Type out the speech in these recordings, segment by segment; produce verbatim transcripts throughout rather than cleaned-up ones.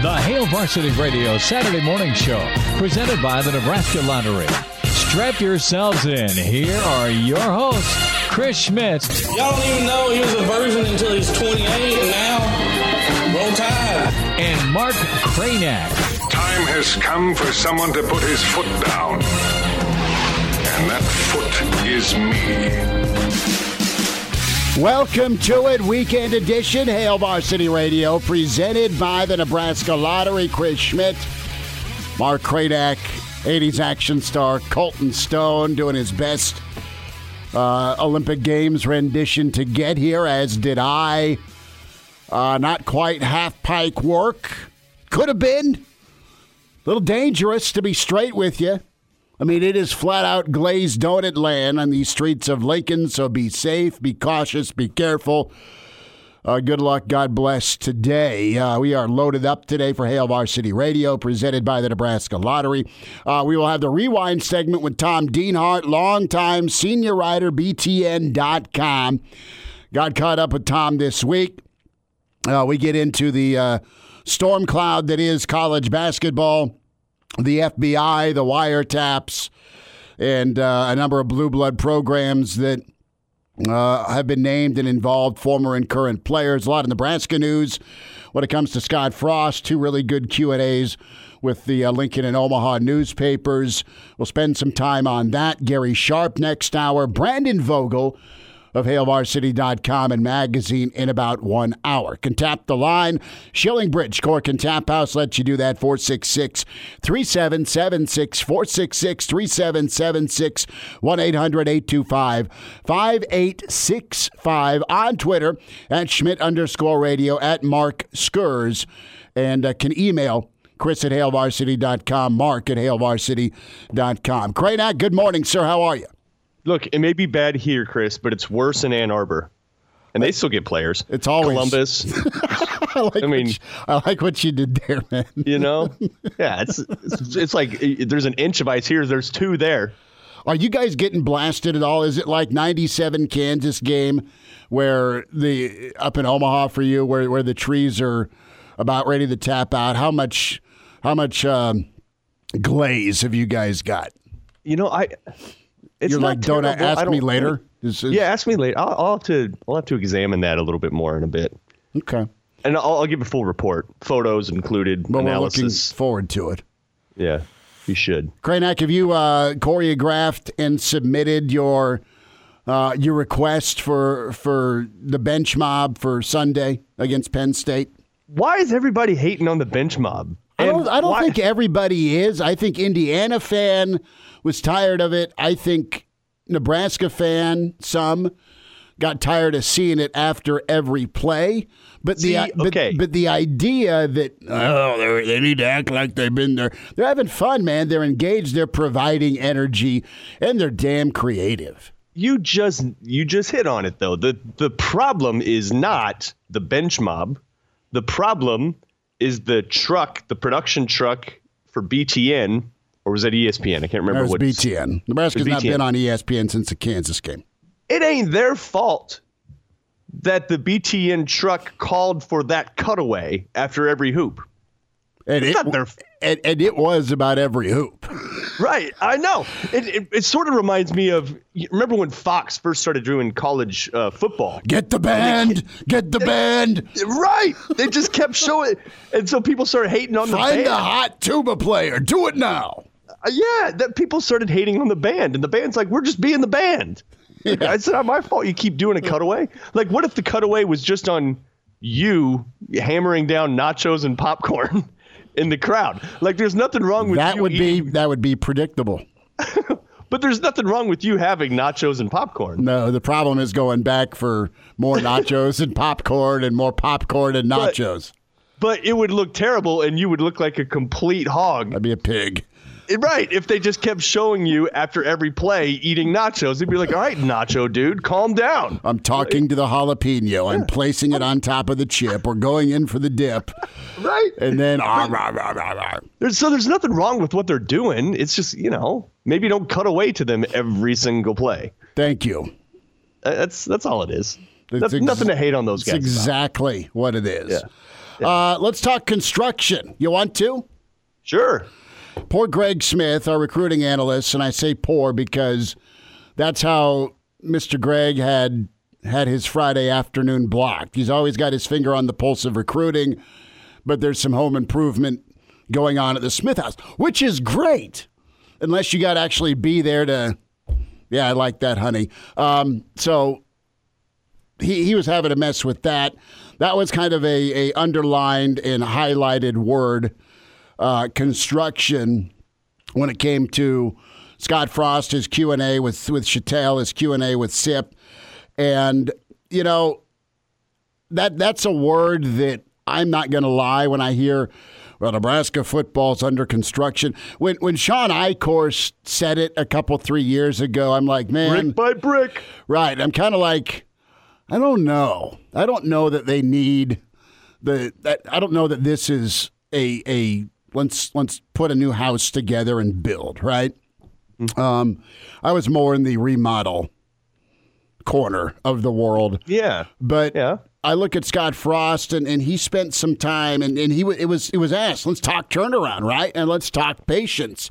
The Hail Varsity Radio Saturday Morning Show, presented by the Nebraska Lottery. Strap yourselves in. Here are your hosts, Chris Schmidt. Y'all don't even know he was a virgin until he's twenty-eight, and now, roll tide. And Mark Cranack. Time has come for someone to put his foot down. And that foot is me. Welcome to it, weekend edition, Hail Varsity Radio, presented by the Nebraska Lottery. Chris Schmidt, Mark Cranack, eighties action star Colton Stone doing his best uh, Olympic Games rendition to get here, as did I. Uh, not quite half-pike work. Could have been. A little dangerous, to be straight with you. I mean, it is flat-out glazed donut land on these streets of Lincoln, so be safe, be cautious, be careful. Uh, good luck, God bless today. Uh, we are loaded up today for Hail Varsity Radio, presented by the Nebraska Lottery. Uh, we will have the Rewind segment with Tom Dienhart, longtime senior writer, B T N dot com. Got caught up with Tom this week. Uh, we get into the uh, storm cloud that is college basketball, the F B I, the wiretaps, and uh, a number of blue blood programs that uh, have been named and involved former and current players. A lot of Nebraska news when it comes to Scott Frost. Two really good Q and A's with the uh, Lincoln and Omaha newspapers. We'll spend some time on that. Gary Sharp next hour. Brandon Vogel of Hail Varsity dot com and magazine in about one hour. Can tap the line. Shillingbridge Cork and Tap House lets you do that. four six six, three seven seven six, four six six, three seven seven six, one eight hundred, eight two five, five eight six five. On Twitter, at Schmidt underscore radio, at Mark Skurs. And uh, can email Chris at Hail Varsity dot com, Mark at Hail Varsity dot com. Cranack, good morning, sir. How are you? Look, it may be bad here, Chris, but it's worse in Ann Arbor. And they still get players. It's always Columbus. I, like I mean, what you, I like what you did there, man. You know? Yeah, it's, it's it's like there's an inch of ice here. There's two there. Are you guys getting blasted at all? Is it like ninety-seven Kansas game where the up in Omaha for you, where where the trees are about ready to tap out? How much how much um, glaze have you guys got? You know, I. It's You're not like, don't terrible. ask I don't, me later? Is, is, yeah, ask me later. I'll, I'll have to I'll have to examine that a little bit more in a bit. Okay. And I'll, I'll give a full report, photos included, well, analysis. We're looking forward to it. Yeah, you should. Cranack, have you uh, choreographed and submitted your uh, your request for for the bench mob for Sunday against Penn State? Why is everybody hating on the bench mob? I don't, I don't why- think everybody is. I think Indiana fan was tired of it. I think Nebraska fan, some, got tired of seeing it after every play. But See, the but, okay. but the idea that, oh, they need to act like they've been there. They're having fun, man. They're engaged. They're providing energy, and they're damn creative. You just you just hit on it, though. The The problem is not the bench mob. The problem is the truck, the production truck for B T N, or was that E S P N? I can't remember That was what. B T N. Nebraska's not B T N. been on E S P N since the Kansas game. It ain't their fault that the B T N truck called for that cutaway after every hoop. And It's it, not their- and, and it was about every hoop. Right, I know. It, it it sort of reminds me of, you remember when Fox first started doing college uh, football? Get the band! Get the band! Right. They just kept showing, and so people started hating on the Find band. the hot tuba player. Do it now. Uh, yeah, that people started hating on the band, and the band's like, we're just being the band. Yeah. It's not my fault you keep doing a cutaway. Like, what if the cutaway was just on you hammering down nachos and popcorn in the crowd? Like, there's nothing wrong with That you would eating, be that would be predictable. but there's nothing wrong with you having nachos and popcorn. No, the problem is going back for more nachos and popcorn and more popcorn and But- nachos. But it would look terrible, and you would look like a complete hog. I'd be a pig. Right. If they just kept showing you after every play eating nachos, they'd be like, all right, nacho dude, calm down. I'm talking to the jalapeno. I'm placing it on top of the chip. We're going in for the dip. Right. And then, ah, rah, rah, rah, rah. There's, so there's nothing wrong with what they're doing. It's just, you know, maybe don't cut away to them every single play. Thank you. Uh, That's that's all it is. It's That's ex- nothing to hate on those It's guys. about. exactly what it is. Yeah. Uh, let's talk construction. You want to? Sure. Poor Greg Smith, our recruiting analyst, and I say poor because that's how Mister Greg had had his Friday afternoon blocked. He's always got his finger on the pulse of recruiting, but there's some home improvement going on at the Smith house, which is great, unless you got to actually be there to, yeah, I like that, honey. Um, so he, he was having a mess with that. That was kind of a, a underlined and highlighted word. Uh, construction when it came to Scott Frost, his Q and A with with Chattel, his Q and A with Sip. And, you know, that that's a word that I'm not going to lie when I hear, well, Nebraska football's under construction. When when Sean Eichhorst said it a couple, three years ago, I'm like, man. Brick by brick. Right. I'm kind of like, I don't know. I don't know that they need the, that, I don't know that this is a, a, Let's let's put a new house together and build, right? Mm-hmm. Um, I was more in the remodel corner of the world. Yeah. But yeah. I look at Scott Frost, and, and he spent some time, and, and he it was it was asked, let's talk turnaround, right? And let's talk patience.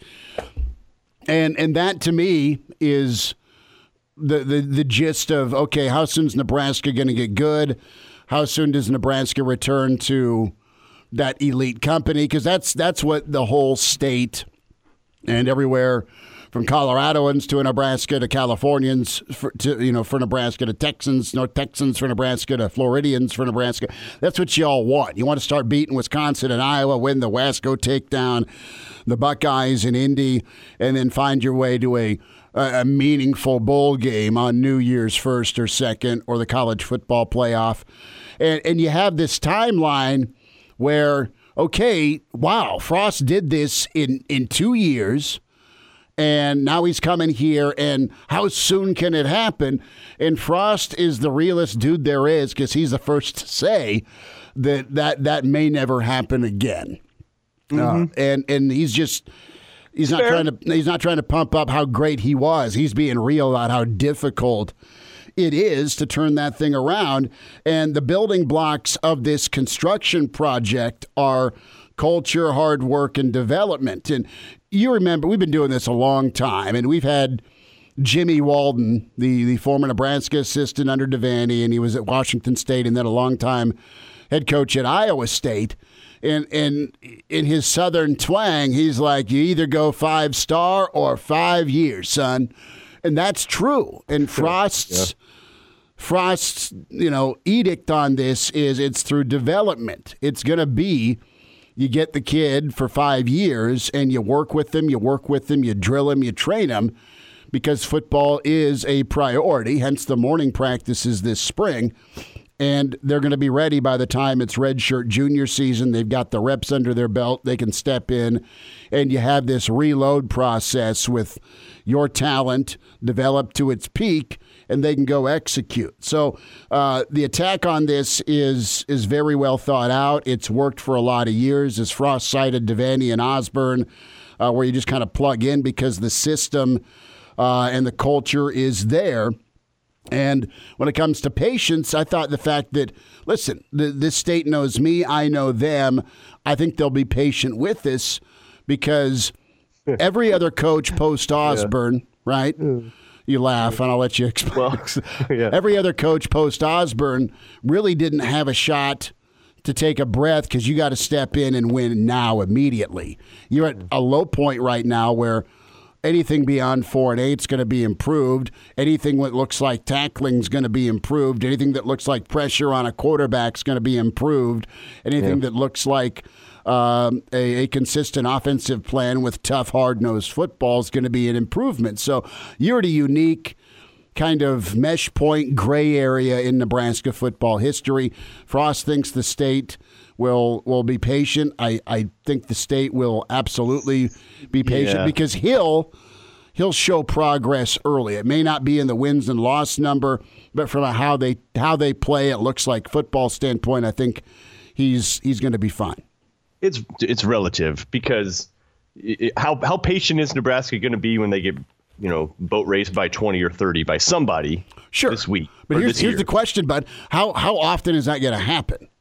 And and that, to me, is the, the, the gist of, okay, how soon is Nebraska going to get good? How soon does Nebraska return to that elite company? Because that's that's what the whole state and everywhere from Coloradoans to Nebraska to Californians for, to you know for Nebraska to Texans, North Texans for Nebraska to Floridians for Nebraska. That's what you all want. You want to start beating Wisconsin and Iowa, win the West, go take down the Buckeyes in Indy, and then find your way to a a meaningful bowl game on New Year's first or second or the college football playoff. And and you have this timeline where, okay, wow, Frost did this in, in two years, and now he's coming here, and how soon can it happen? And Frost is the realest dude there is, because he's the first to say that that, that may never happen again. Mm-hmm. Uh, and and he's just he's not Fair. trying to he's not trying to pump up how great he was. He's being real about how difficult it is to turn that thing around. And the building blocks of this construction project are culture, hard work, and development. And you remember, we've been doing this a long time, and we've had Jimmy Walden, the, the former Nebraska assistant under Devaney, and he was at Washington State, and then a long-time head coach at Iowa State. And, and in his southern twang, he's like, you either go five-star or five years, son. And that's true. And Frost's, yeah. Frost's, you know, edict on this is it's through development. It's going to be, you get the kid for five years and you work with them, you work with them, you drill them, you train them, because football is a priority. Hence the morning practices this spring. And they're going to be ready by the time it's redshirt junior season. They've got the reps under their belt. They can step in, and you have this reload process with your talent developed to its peak, and they can go execute. So uh, the attack on this is is very well thought out. It's worked for a lot of years. As Frost cited Devaney and Osborne, uh, where you just kind of plug in because the system uh, and the culture is there. And when it comes to patience, I thought the fact that, listen, the, this state knows me, I know them. I think they'll be patient with this because every other coach post Osborne, yeah. right? Mm. You laugh, and I'll let you explain. Well, yeah. Every other coach post Osborne really didn't have a shot to take a breath because you got to step in and win now immediately. You're at a low point right now where anything beyond four and eight is going to be improved. Anything that looks like tackling is going to be improved. Anything that looks like pressure on a quarterback is going to be improved. Anything yeah. that looks like um, a, a consistent offensive plan with tough, hard-nosed football is going to be an improvement. So you're at a unique kind of mesh point gray area in Nebraska football history. Frost thinks the state will will be patient. I, I think the state will absolutely be patient yeah. because he'll he'll show progress early. It may not be in the wins and loss number, but from a how they how they play, it looks like football standpoint, I think he's he's going to be fine. It's it's relative because it, how how patient is Nebraska going to be when they get, you know, boat raced by twenty or thirty by somebody sure. this week? But here's, this here's the question, bud. How how often is that going to happen?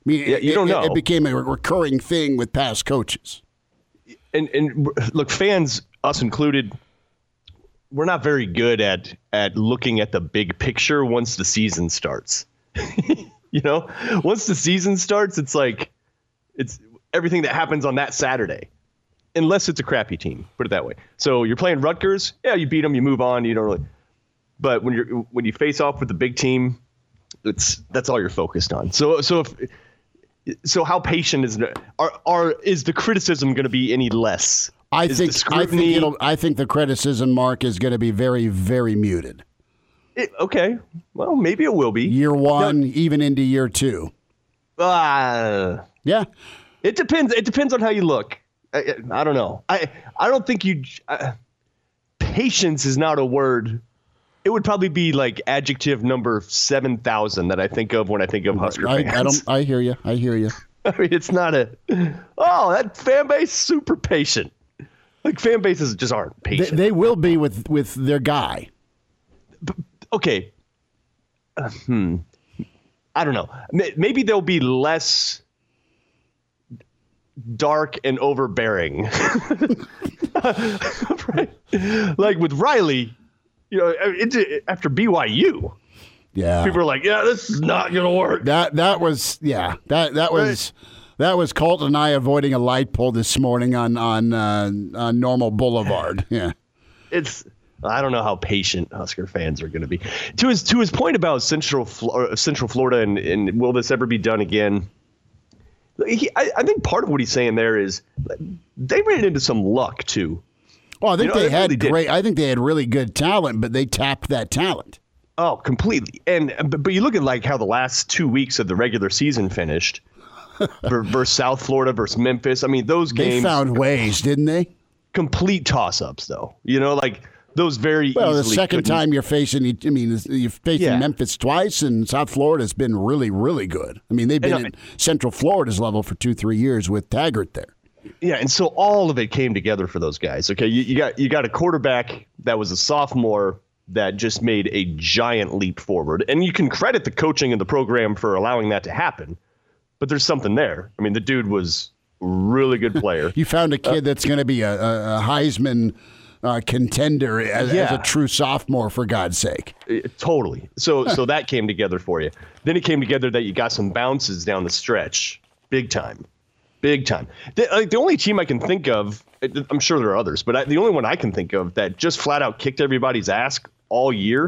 mean, yeah, you it, don't know. It, it became a recurring thing with past coaches. And and look, fans, us included, we're not very good at at looking at the big picture once the season starts. You know, once the season starts, it's like it's everything that happens on that Saturday, unless it's a crappy team. Put it that way. So you're playing Rutgers, yeah, you beat them, you move on, you don't really. But when you're when you face off with the big team, it's that's all you're focused on. So so if so, how patient is are are is the criticism going to be any less? I is think I think it'll I think the criticism mark is going to be very very muted. It, okay, well, maybe it will be. Year one, no, even into year two. Uh, yeah. It depends. It depends on how you look. I, I don't know. I I don't think you. Uh, patience is not a word. It would probably be like adjective number seven thousand that I think of when I think of Husker I, fans. I don't. I hear you. I hear you. I mean, it's not a. Oh, that fan base super patient. Like fan bases just aren't patient. They, they will be with with their guy. But, okay. Uh, hmm. I don't know. Maybe they'll be less dark and overbearing. Right? Like with Riley, you know, it, after B Y U, yeah, people are like, "Yeah, this is not going to work." That that was yeah that that was right. that was Colt and I avoiding a light pole this morning on on uh, on Normal Boulevard. Yeah, it's. I don't know how patient Husker fans are going to be. To his to his point about Central Central Florida and, and will this ever be done again? He, I, I think part of what he's saying there is they ran into some luck too. Well, I think you know, they, they had really great. Did. I think they had really good talent, but they tapped that talent. Oh, completely. And but, but you look at like how the last two weeks of the regular season finished versus South Florida versus Memphis. I mean, those games they found ways, didn't they? Complete toss-ups, though. You know, like. Those very well, easily the second couldn't. time you're facing, I mean, you're facing yeah. Memphis twice, and South Florida's been really, really good. I mean, they've been and, at Central Florida's level for two, three years with Taggart there. Yeah, and so all of it came together for those guys. Okay, you, you got you got a quarterback that was a sophomore that just made a giant leap forward, and you can credit the coaching and the program for allowing that to happen. But there's something there. I mean, the dude was a really good player. You found a kid uh, that's going to be a, a, a Heisman. Uh, contender as, yeah. as a true sophomore, for God's sake. It, totally. So so that came together for you. Then it came together that you got some bounces down the stretch. Big time. Big time. The, like, the only team I can think of, I'm sure there are others, but I, the only one I can think of that just flat out kicked everybody's ass all year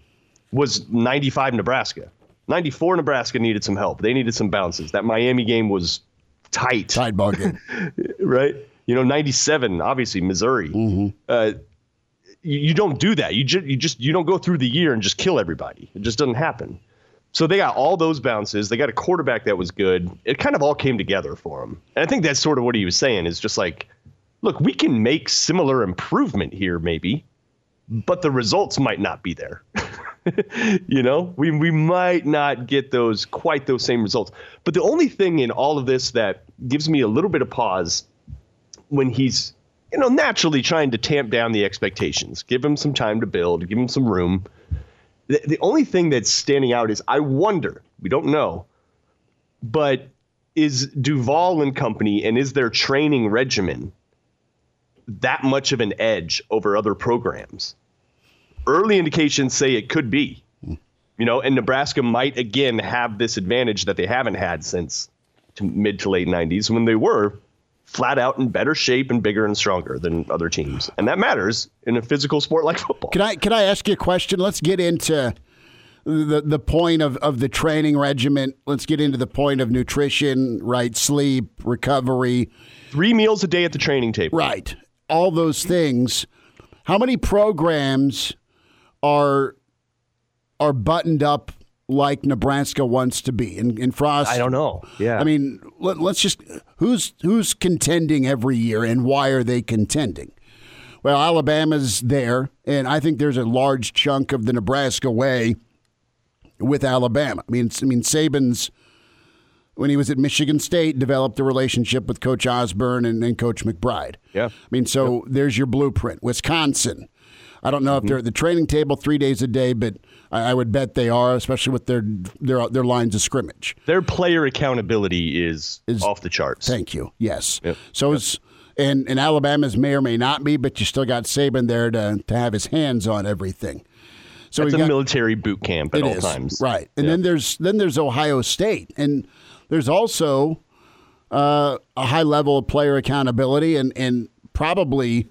was ninety-five Nebraska. ninety-four Nebraska needed some help. They needed some bounces. That Miami game was tight. Tight ball game. Right? You know, ninety-seven, obviously, Missouri. Mm-hmm. Uh, you, you don't do that. You just, you just you don't go through the year and just kill everybody. It just doesn't happen. So they got all those bounces. They got a quarterback that was good. It kind of all came together for them. And I think that's sort of what he was saying is just like, look, we can make similar improvement here maybe, but the results might not be there. You know, we we might not get those quite those same results. But the only thing in all of this that gives me a little bit of pause when he's, you know, naturally trying to tamp down the expectations, give him some time to build, give him some room. The, the only thing that's standing out is I wonder, we don't know, but is Duval and company and is their training regimen that much of an edge over other programs? Early indications say it could be, you know, and Nebraska might again have this advantage that they haven't had since to mid to late nineties when they were flat out in better shape and bigger and stronger than other teams. And that matters in a physical sport like football. Can I can I ask you a question? Let's get into the the point of, of the training regimen. Let's get into the point of nutrition, right? Sleep, recovery. Three meals a day at the training table. Right. All those things. How many programs are are buttoned up like Nebraska wants to be? In, in Frost, I don't know. Yeah. I mean, let, let's just who's who's contending every year, and why are they contending? Well, Alabama's there, and I think there's a large chunk of the Nebraska way with Alabama. I mean, I mean Saban's when he was at Michigan State developed a relationship with Coach Osborne and, and Coach McBride. Yeah. I mean, so yep. there's your blueprint. Wisconsin. I don't know if they're at the training table three days a day, but I, I would bet they are, especially with their their their lines of scrimmage. Their player accountability is, is off the charts. Thank you. Yes. Yep. So yep. it's and, and Alabama's may or may not be, but you still got Saban there to to have his hands on everything. So it's a got, military boot camp at all is, times, right? And yeah. then there's then there's Ohio State, and there's also uh, a high level of player accountability, and and probably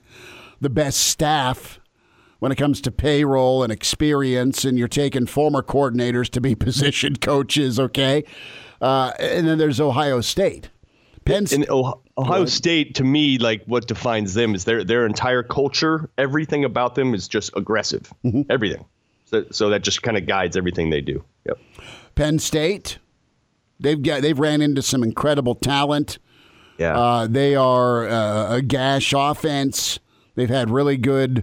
the best staff when it comes to payroll and experience. And you're taking former coordinators to be position coaches, okay? Uh, and then there's Ohio State. Penn State. Ohio, Ohio State, to me, like what defines them is their their entire culture. Everything about them is just aggressive. Mm-hmm. Everything. So, so that just kind of guides everything they do. Yep. Penn State, they've got they've ran into some incredible talent. Yeah. Uh, they are uh, a gash offense. They've had really good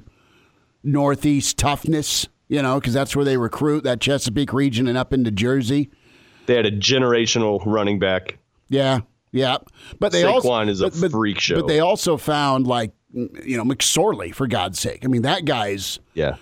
Northeast toughness, you know, because that's where they recruit, that Chesapeake region and up into Jersey. They had a generational running back. Yeah. Yeah, but they Saquon also is a but, but, freak show. But they also found, like, you know, McSorley, for God's sake. I mean, that guy's yeah,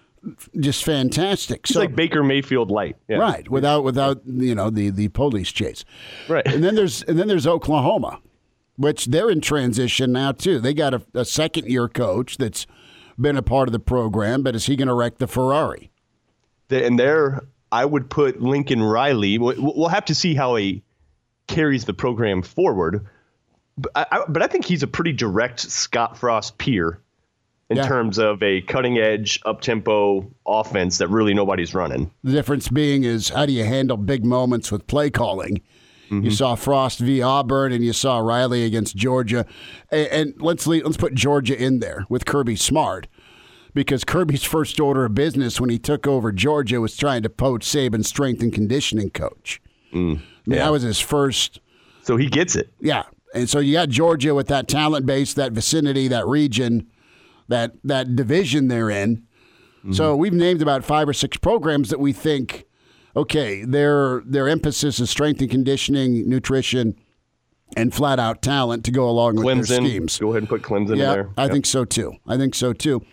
just fantastic. He's so, like Baker Mayfield light, yeah. Right? Without without you know the the police chase, right? And then there's and then there's Oklahoma, which they're in transition now too. They got a, a second year coach that's been a part of the program, but is he going to wreck the Ferrari? The, and there, I would put Lincoln Riley. We'll, we'll have to see how he carries the program forward, but I, I, but I think he's a pretty direct Scott Frost peer in yeah. terms of a cutting edge, up tempo offense that really nobody's running. The difference being is how do you handle big moments with play calling? Mm-hmm. You saw Frost v. Auburn, and you saw Riley against Georgia, and, and let's leave, let's put Georgia in there with Kirby Smart, because Kirby's first order of business when he took over Georgia was trying to poach Saban's strength and conditioning coach. Mm. I mean, yeah. that was his first. So he gets it. Yeah. And so you got Georgia with that talent base, that vicinity, that region, that that division they're in. Mm-hmm. So we've named about five or six programs that we think, okay, their their emphasis is strength and conditioning, nutrition, and flat-out talent to go along with Clemson, their schemes. Go ahead and put Clemson yeah, in there. I yep. think so, too. I think so, too.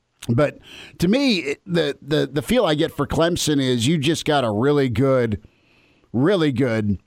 But to me, it, the, the, the feel I get for Clemson is you just got a really good – Really good.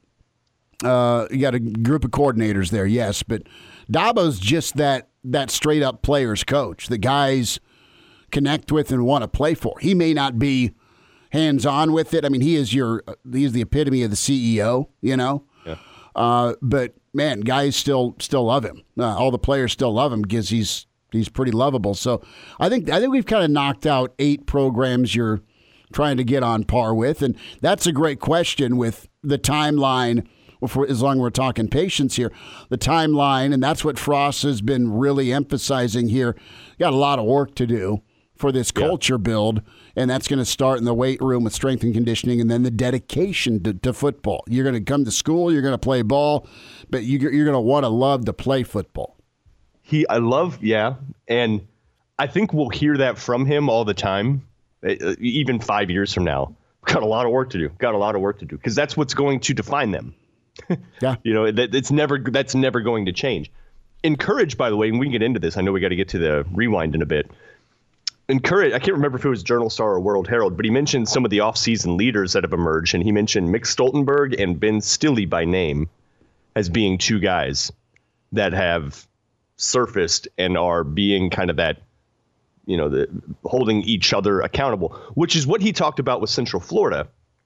Uh, you got a group of coordinators there, yes, but Dabo's just that that straight up players coach. The guys connect with and want to play for. He may not be hands on with it. I mean, he is your he is the epitome of the C E O, you know. Yeah. Uh, but man, guys still still love him. Uh, all the players still love him because he's he's pretty lovable. So I think I think we've kind of knocked out eight programs you're trying to get on par with, and that's a great question with the timeline. For, as long as we're talking patience here, the timeline, and that's what Frost has been really emphasizing here. Got a lot of work to do for this culture yeah. build, and that's going to start in the weight room with strength and conditioning, and then the dedication to, to football. You're going to come to school, you're going to play ball, but you, you're going to want to love to play football. He, I love, yeah, and I think we'll hear that from him all the time. Even five years from now, got a lot of work to do. Got a lot of work to do because that's what's going to define them. Yeah, you know that it's never that's never going to change. Encourage, by the way, and we can get into this. I know we got to get to the rewind in a bit. Encourage. I can't remember if it was Journal Star or World Herald, but he mentioned some of the offseason leaders that have emerged, and he mentioned Mick Stoltenberg and Ben Stille by name as being two guys that have surfaced and are being kind of that. You know, the holding each other accountable, which is what he talked about with Central Florida.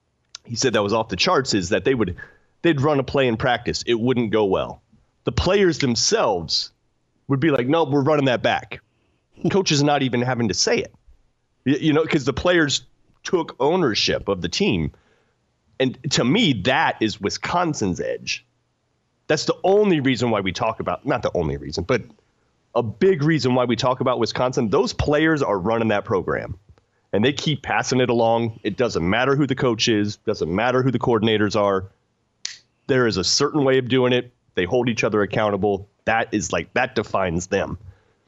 He said that was off the charts, is that they would they'd run a play in practice. It wouldn't go well. The players themselves would be like, no, we're running that back. Coach is not even having to say it, you know, because the players took ownership of the team. And to me, that is Wisconsin's edge. That's the only reason why we talk about, not the only reason, but a big reason why we talk about Wisconsin. Those players are running that program, and they keep passing it along. It doesn't matter who the coach is, doesn't matter who the coordinators are. There is a certain way of doing it. They hold each other accountable. That is like, that defines them.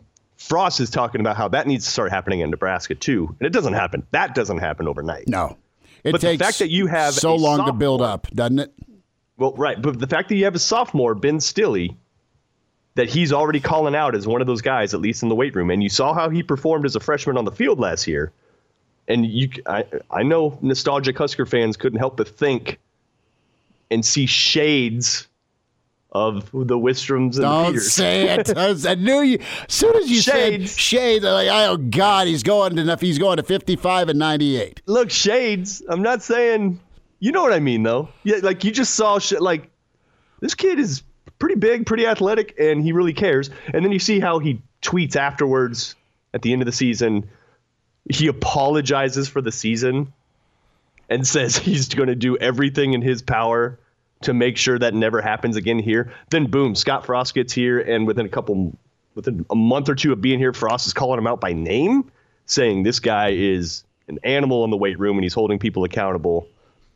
Frost is talking about how that needs to start happening in Nebraska too, and it doesn't happen. That doesn't happen overnight. No, it but takes the fact that you have so long sophomore, to build up, doesn't it? Well, right, but the fact that you have a sophomore, Ben Stille, that he's already calling out as one of those guys, at least in the weight room. And you saw how he performed as a freshman on the field last year. And you, I, I know nostalgic Husker fans couldn't help but think and see shades of the Wistroms and Don't the Peters. say it. I, was, I knew you. As soon as you Shades. said shades, I'm like, oh God, he's going enough. He's going to fifty-five and ninety-eight. Look, shades. I'm not saying, you know what I mean, though. Yeah, like you just saw shit. Like this kid is pretty big, pretty athletic, and he really cares. And then you see how he tweets afterwards at the end of the season. He apologizes for the season and says he's going to do everything in his power to make sure that never happens again here. Then boom, Scott Frost gets here, and within a couple, within a month or two of being here, Frost is calling him out by name, saying this guy is an animal in the weight room and he's holding people accountable.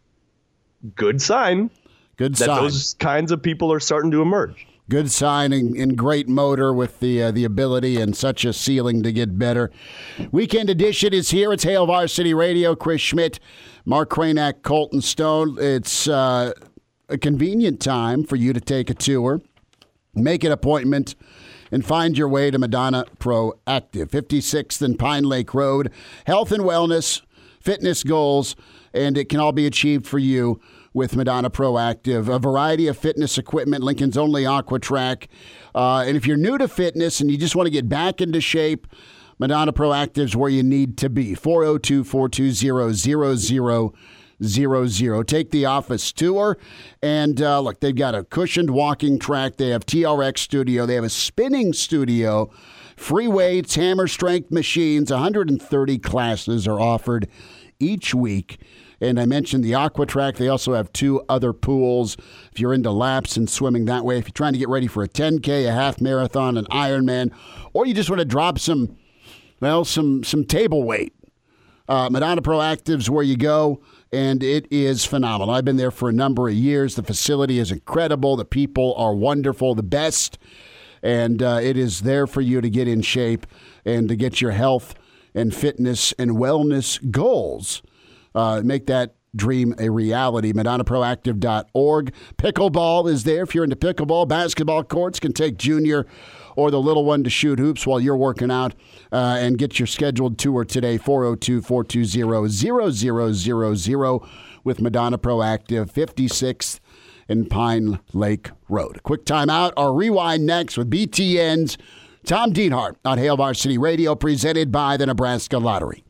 Good sign. Good that sign. Those kinds of people are starting to emerge. Good sign and, and great motor with the uh, the ability and such a ceiling to get better. Weekend edition is here. It's Hail Varsity Radio. Chris Schmidt, Mark Cranack, Colton Stone. It's uh, a convenient time for you to take a tour, make an appointment, and find your way to Madonna Proactive, fifty-sixth and Pine Lake Road. Health and wellness, fitness goals, and it can all be achieved for you with Madonna Proactive. A variety of fitness equipment, Lincoln's only AquaTrack. Uh, and if you're new to fitness and you just want to get back into shape, Madonna Proactive is where you need to be. four oh two, four two zero, zero zero zero zero. Take the office tour. And uh, look, they've got a cushioned walking track. They have T R X studio. They have a spinning studio. Free weights, hammer strength machines. one hundred thirty classes are offered each week. And I mentioned the AquaTrack. They also have two other pools if you're into laps and swimming that way. If you're trying to get ready for a ten K, a half marathon, an Ironman, or you just want to drop some, well, some some table weight, uh, Madonna Proactive's where you go, and it is phenomenal. I've been there for a number of years. The facility is incredible. The people are wonderful, the best, and uh, it is there for you to get in shape and to get your health and fitness and wellness goals. Uh, make that dream a reality. Madonna Proactive dot org. Pickleball is there if you're into pickleball. Basketball courts can take junior or the little one to shoot hoops while you're working out. Uh, and get your scheduled tour today, four oh two, four two zero, zero zero zero zero with Madonna Proactive, fifty-sixth and Pine Lake Road. Quick timeout. Our rewind next with B T N's Tom Dienhart on Hail Varsity Radio, presented by the Nebraska Lottery.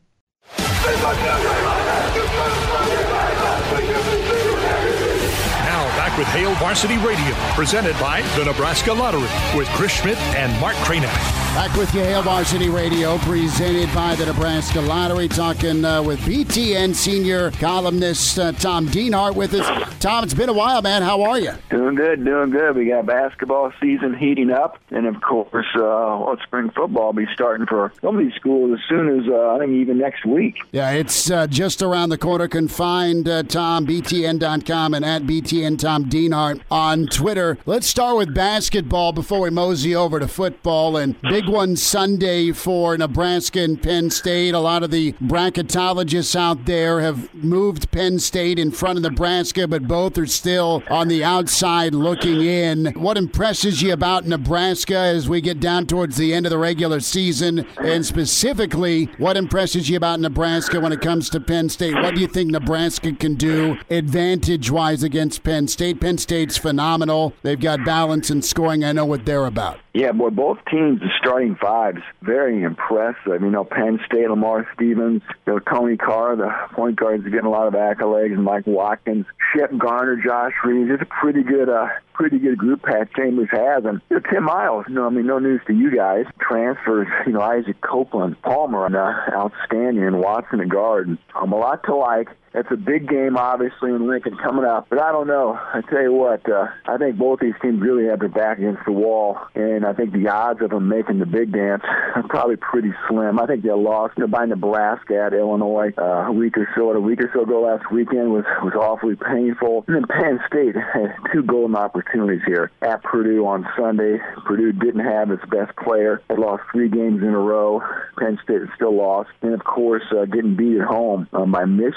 With Hail Varsity Radio, presented by the Nebraska Lottery, with Chris Schmidt and Mark Cranack. Back with you, Hail Varsity Radio, presented by the Nebraska Lottery. Talking uh, with B T N senior columnist uh, Tom Dienhart with us. Tom, it's been a while, man. How are you? Doing good, doing good. We got basketball season heating up, and of course, uh, well, spring football will be starting for some of these schools as soon as uh, I think even next week. Yeah, it's uh, just around the corner. Can find uh, Tom, B T N dot com, and at B T N Tom Dienhart on Twitter. Let's start with basketball before we mosey over to football. And big one Sunday for Nebraska and Penn State. A lot of the bracketologists out there have moved Penn State in front of Nebraska, but both are still on the outside looking in. What impresses you about Nebraska as we get down towards the end of the regular season? And specifically, what impresses you about Nebraska when it comes to Penn State? What do you think Nebraska can do advantage-wise against Penn State? Penn State's phenomenal. They've got balance and scoring. I know what they're about. Yeah, boy, both teams, the starting fives, very impressive. You know, Penn State, Lamar Stevens, you know, Tony Carr, the point guard's getting a lot of accolades, and Mike Watkins, Shep Garner, Josh Reeves. It's a pretty good, uh, pretty good group Pat Chambers has. And you know, Tim Miles, you know, I mean, no news to you guys. Transfers, you know, Isaac Copeland, Palmer, and, uh, outstanding, and Watson at guard. Um, a lot to like. It's a big game, obviously, in Lincoln coming up. But I don't know. I tell you what, uh, I think both these teams really have their back against the wall. And I think the odds of them making the big dance are probably pretty slim. I think they lost, you know, by Nebraska at Illinois uh, a week or so. A week or so ago last weekend was, was awfully painful. And then Penn State had two golden opportunities here at Purdue on Sunday. Purdue didn't have its best player. They lost three games in a row. Penn State still lost. And, of course, uh, getting beat at home um, by Michigan.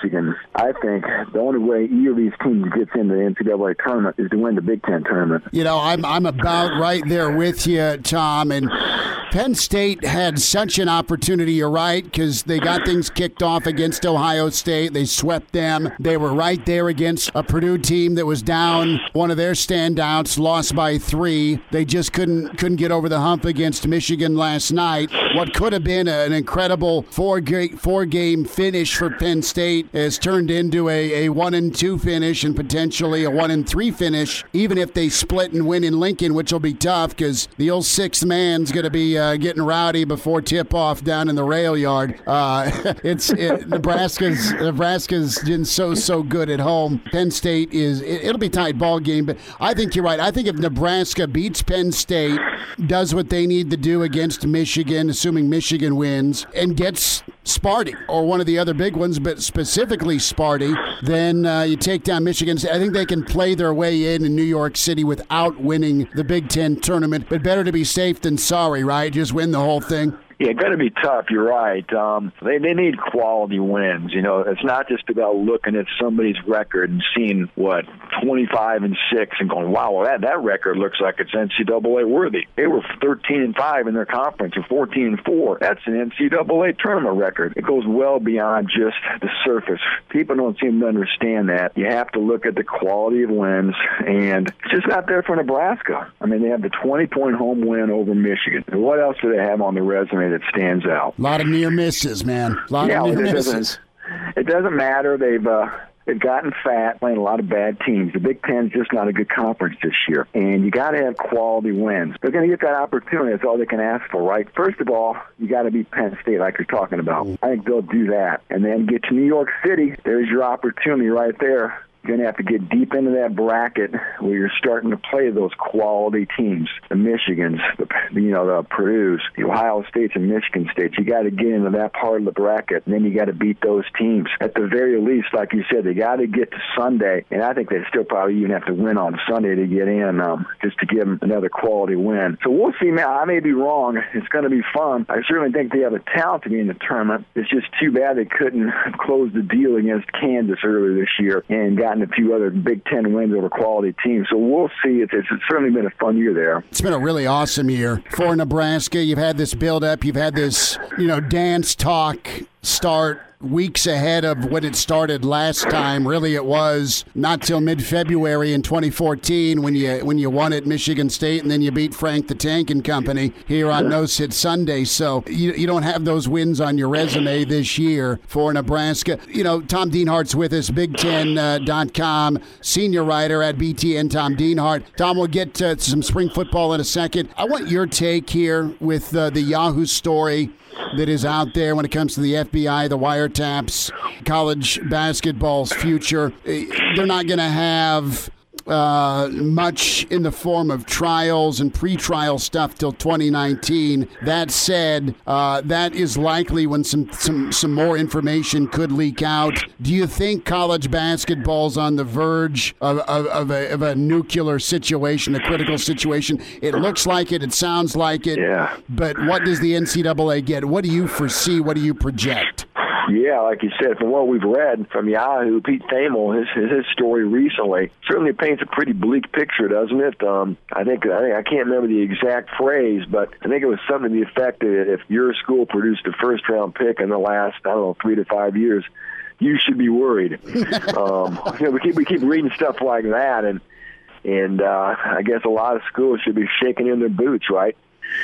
I think the only way either of these teams gets into the N C double A tournament is to win the Big Ten tournament. You know, I'm I'm about right there with you, Tom. And Penn State had such an opportunity, you're right, because they got things kicked off against Ohio State. They swept them. They were right there against a Purdue team that was down one of their standouts, lost by three. They just couldn't couldn't get over the hump against Michigan last night. What could have been an incredible four ga- four game finish for Penn State has turned into a, a one and two finish and potentially a one and three finish, even if they split and win in Lincoln, which will be tough because the old sixth man's going to be uh, getting rowdy before tip off down in the rail yard. Uh, it's it, Nebraska's Nebraska's been so so good at home. Penn State is it, it'll be a tight ball game, but I think you're right. I think if Nebraska beats Penn State, does what they need to do against Michigan, assuming Michigan wins, and gets Sparty or one of the other big ones, but specifically Sparty, then uh, you take down Michigan. I think they can play their way in in New York City without winning the Big Ten tournament, but better to be safe than sorry, right? Just win the whole thing. Yeah, going to be tough. You're right. Um, they they need quality wins. You know, it's not just about looking at somebody's record and seeing what twenty-five and six and going, wow, well, that that record looks like it's N C double A worthy. They were thirteen and five in their conference and fourteen and four. That's an N C double A tournament record. It goes well beyond just the surface. People don't seem to understand that. You have to look at the quality of wins, and it's just not there for Nebraska. I mean, they have the twenty point home win over Michigan. And what else do they have on the resume that stands out? A lot of near misses, man. A lot yeah, of near it misses. Doesn't, it doesn't matter. They've uh, they've gotten fat playing a lot of bad teams. The Big Ten's just not a good conference this year, and you got to have quality wins. They're going to get that opportunity. That's all they can ask for, right? First of all, you got to beat Penn State, like you're talking about. I think they'll do that, and then get to New York City. There's your opportunity right there. You're going to have to get deep into that bracket where you're starting to play those quality teams, the Michigans, the you know the Purdue's, the Ohio States, and Michigan States. You got to get into that part of the bracket, and then you got to beat those teams. At the very least, like you said, they got to get to Sunday, and I think they still probably even have to win on Sunday to get in, um, just to give them another quality win. So we'll see. Man, I may be wrong. It's going to be fun. I certainly think they have a talent to be in the tournament. It's just too bad they couldn't close the deal against Kansas earlier this year and got and a few other Big Ten wins over quality teams. So we'll see. It's, it's certainly been a fun year there. It's been a really awesome year for Nebraska. You've had this build-up. You've had this, you know, dance talk start weeks ahead of when it started last time. Really, it was not till mid-February in twenty fourteen when you when you won at Michigan State, and then you beat Frank the Tank and Company here on No Sit Sunday. So you, you don't have those wins on your resume this year for Nebraska. You know, Tom Dienhart's with us, Big Ten dot com, senior writer at B T N, Tom Dienhart. Tom, we'll get to some spring football in a second. I want your take here with uh, the Yahoo story that is out there when it comes to the F B I, the wiretaps, college basketball's future. They're not going to have uh, much in the form of trials and pretrial stuff till twenty nineteen. That said, uh, that is likely when some, some, some more information could leak out. Do you think college basketball's on the verge of, of, of, a, of a nuclear situation, a critical situation? It looks like it. It sounds like it. Yeah. But what does the N C double A get? What do you foresee? What do you project? Yeah, like you said, from what we've read from Yahoo, Pete Thamel, his, his his story recently certainly paints a pretty bleak picture, doesn't it? Um, I think I think I can't remember the exact phrase, but I think it was something to the effect that if your school produced a first round pick in the last I don't know three to five years, you should be worried. um, you know, we keep we keep reading stuff like that, and and uh, I guess a lot of schools should be shaking in their boots, right?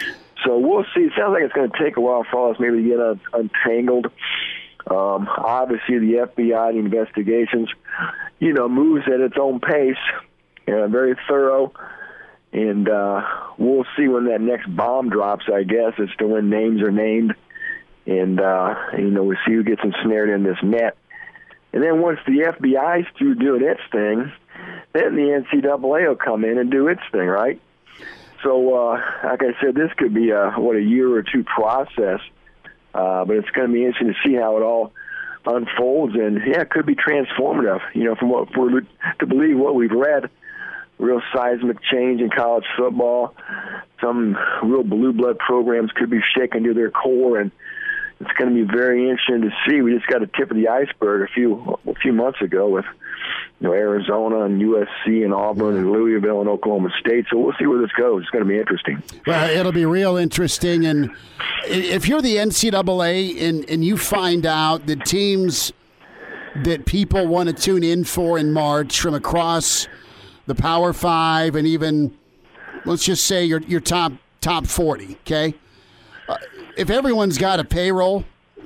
So we'll see. It sounds like it's going to take a while for us maybe to get un- untangled. Um, obviously, the F B I, the investigations, you know, moves at its own pace, uh, very thorough, and uh, we'll see when that next bomb drops, I guess, as to when names are named, and, uh, you know, we'll see who gets ensnared in this net. And then once the F B I's through doing its thing, then the N C double A will come in and do its thing, right? So, uh, like I said, this could be, a, what, a year or two process. Uh, but it's going to be interesting to see how it all unfolds, and yeah, it could be transformative. You know, from what if we're to believe what we've read, real seismic change in college football. Some real blue blood programs could be shaken to their core, and it's going to be very interesting to see. We just got a tip of the iceberg a few a few months ago with you know Arizona and U S C and Auburn and Louisville and Oklahoma State. So we'll see where this goes. It's going to be interesting. Well, it'll be real interesting. And if you're the N C double A and, and you find out that teams that people want to tune in for in March from across the Power Five and even, let's just say, your your top top forty, okay? Uh, if everyone's got a payroll,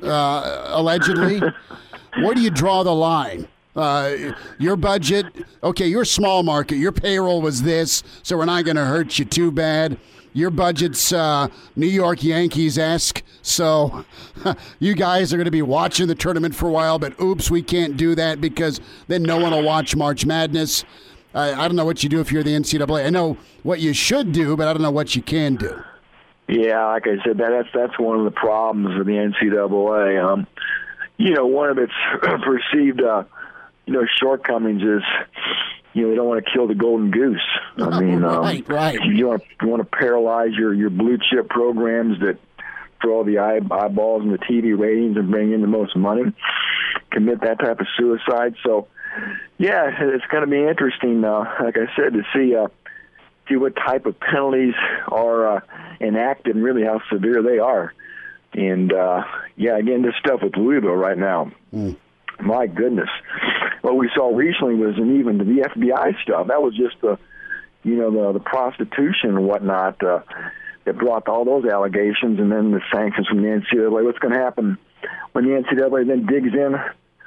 uh, allegedly, where do you draw the line? Uh, your budget, okay, you're small market. Your payroll was this, so we're not going to hurt you too bad. Your budget's uh, New York Yankees-esque, so you guys are going to be watching the tournament for a while, but oops, we can't do that because then no one will watch March Madness. Uh, I don't know what you do if you're the N C double A. I know what you should do, but I don't know what you can do. Yeah, like I said, that, that's that's one of the problems with the N C double A. Um, you know, one of its perceived, uh, you know, shortcomings is, you know, they don't want to kill the golden goose. I mean, um, right, right. You want to you want to paralyze your, your blue chip programs that draw the eye, eyeballs and the T V ratings and bring in the most money. Commit that type of suicide. So, yeah, it's going to be interesting. Uh, like I said, to see. Uh, see what type of penalties are uh, enacted and really how severe they are. And, uh, yeah, again, this stuff with Louisville right now, mm. my goodness. What we saw recently was an even the F B I stuff. That was just the, you know, the, the prostitution and whatnot uh, that brought all those allegations and then the sanctions from the N C double A. What's going to happen when the N C double A then digs in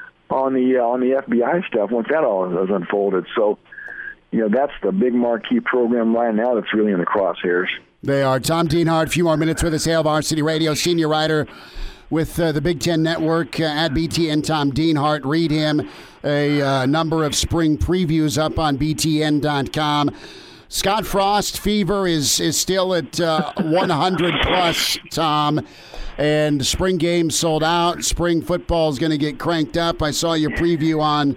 on the, uh, on the F B I stuff once that all is unfolded? So, you know, that's the big marquee program right now that's really in the crosshairs. They are. Tom Dienhart, a few more minutes with us, Hail Varsity Radio, senior writer with uh, the Big Ten Network uh, at B T N, Tom Dienhart. Read him. A uh, number of spring previews up on B T N dot com. Scott Frost fever is, is still at uh, one hundred plus, Tom. And spring games sold out. Spring football is going to get cranked up. I saw your preview on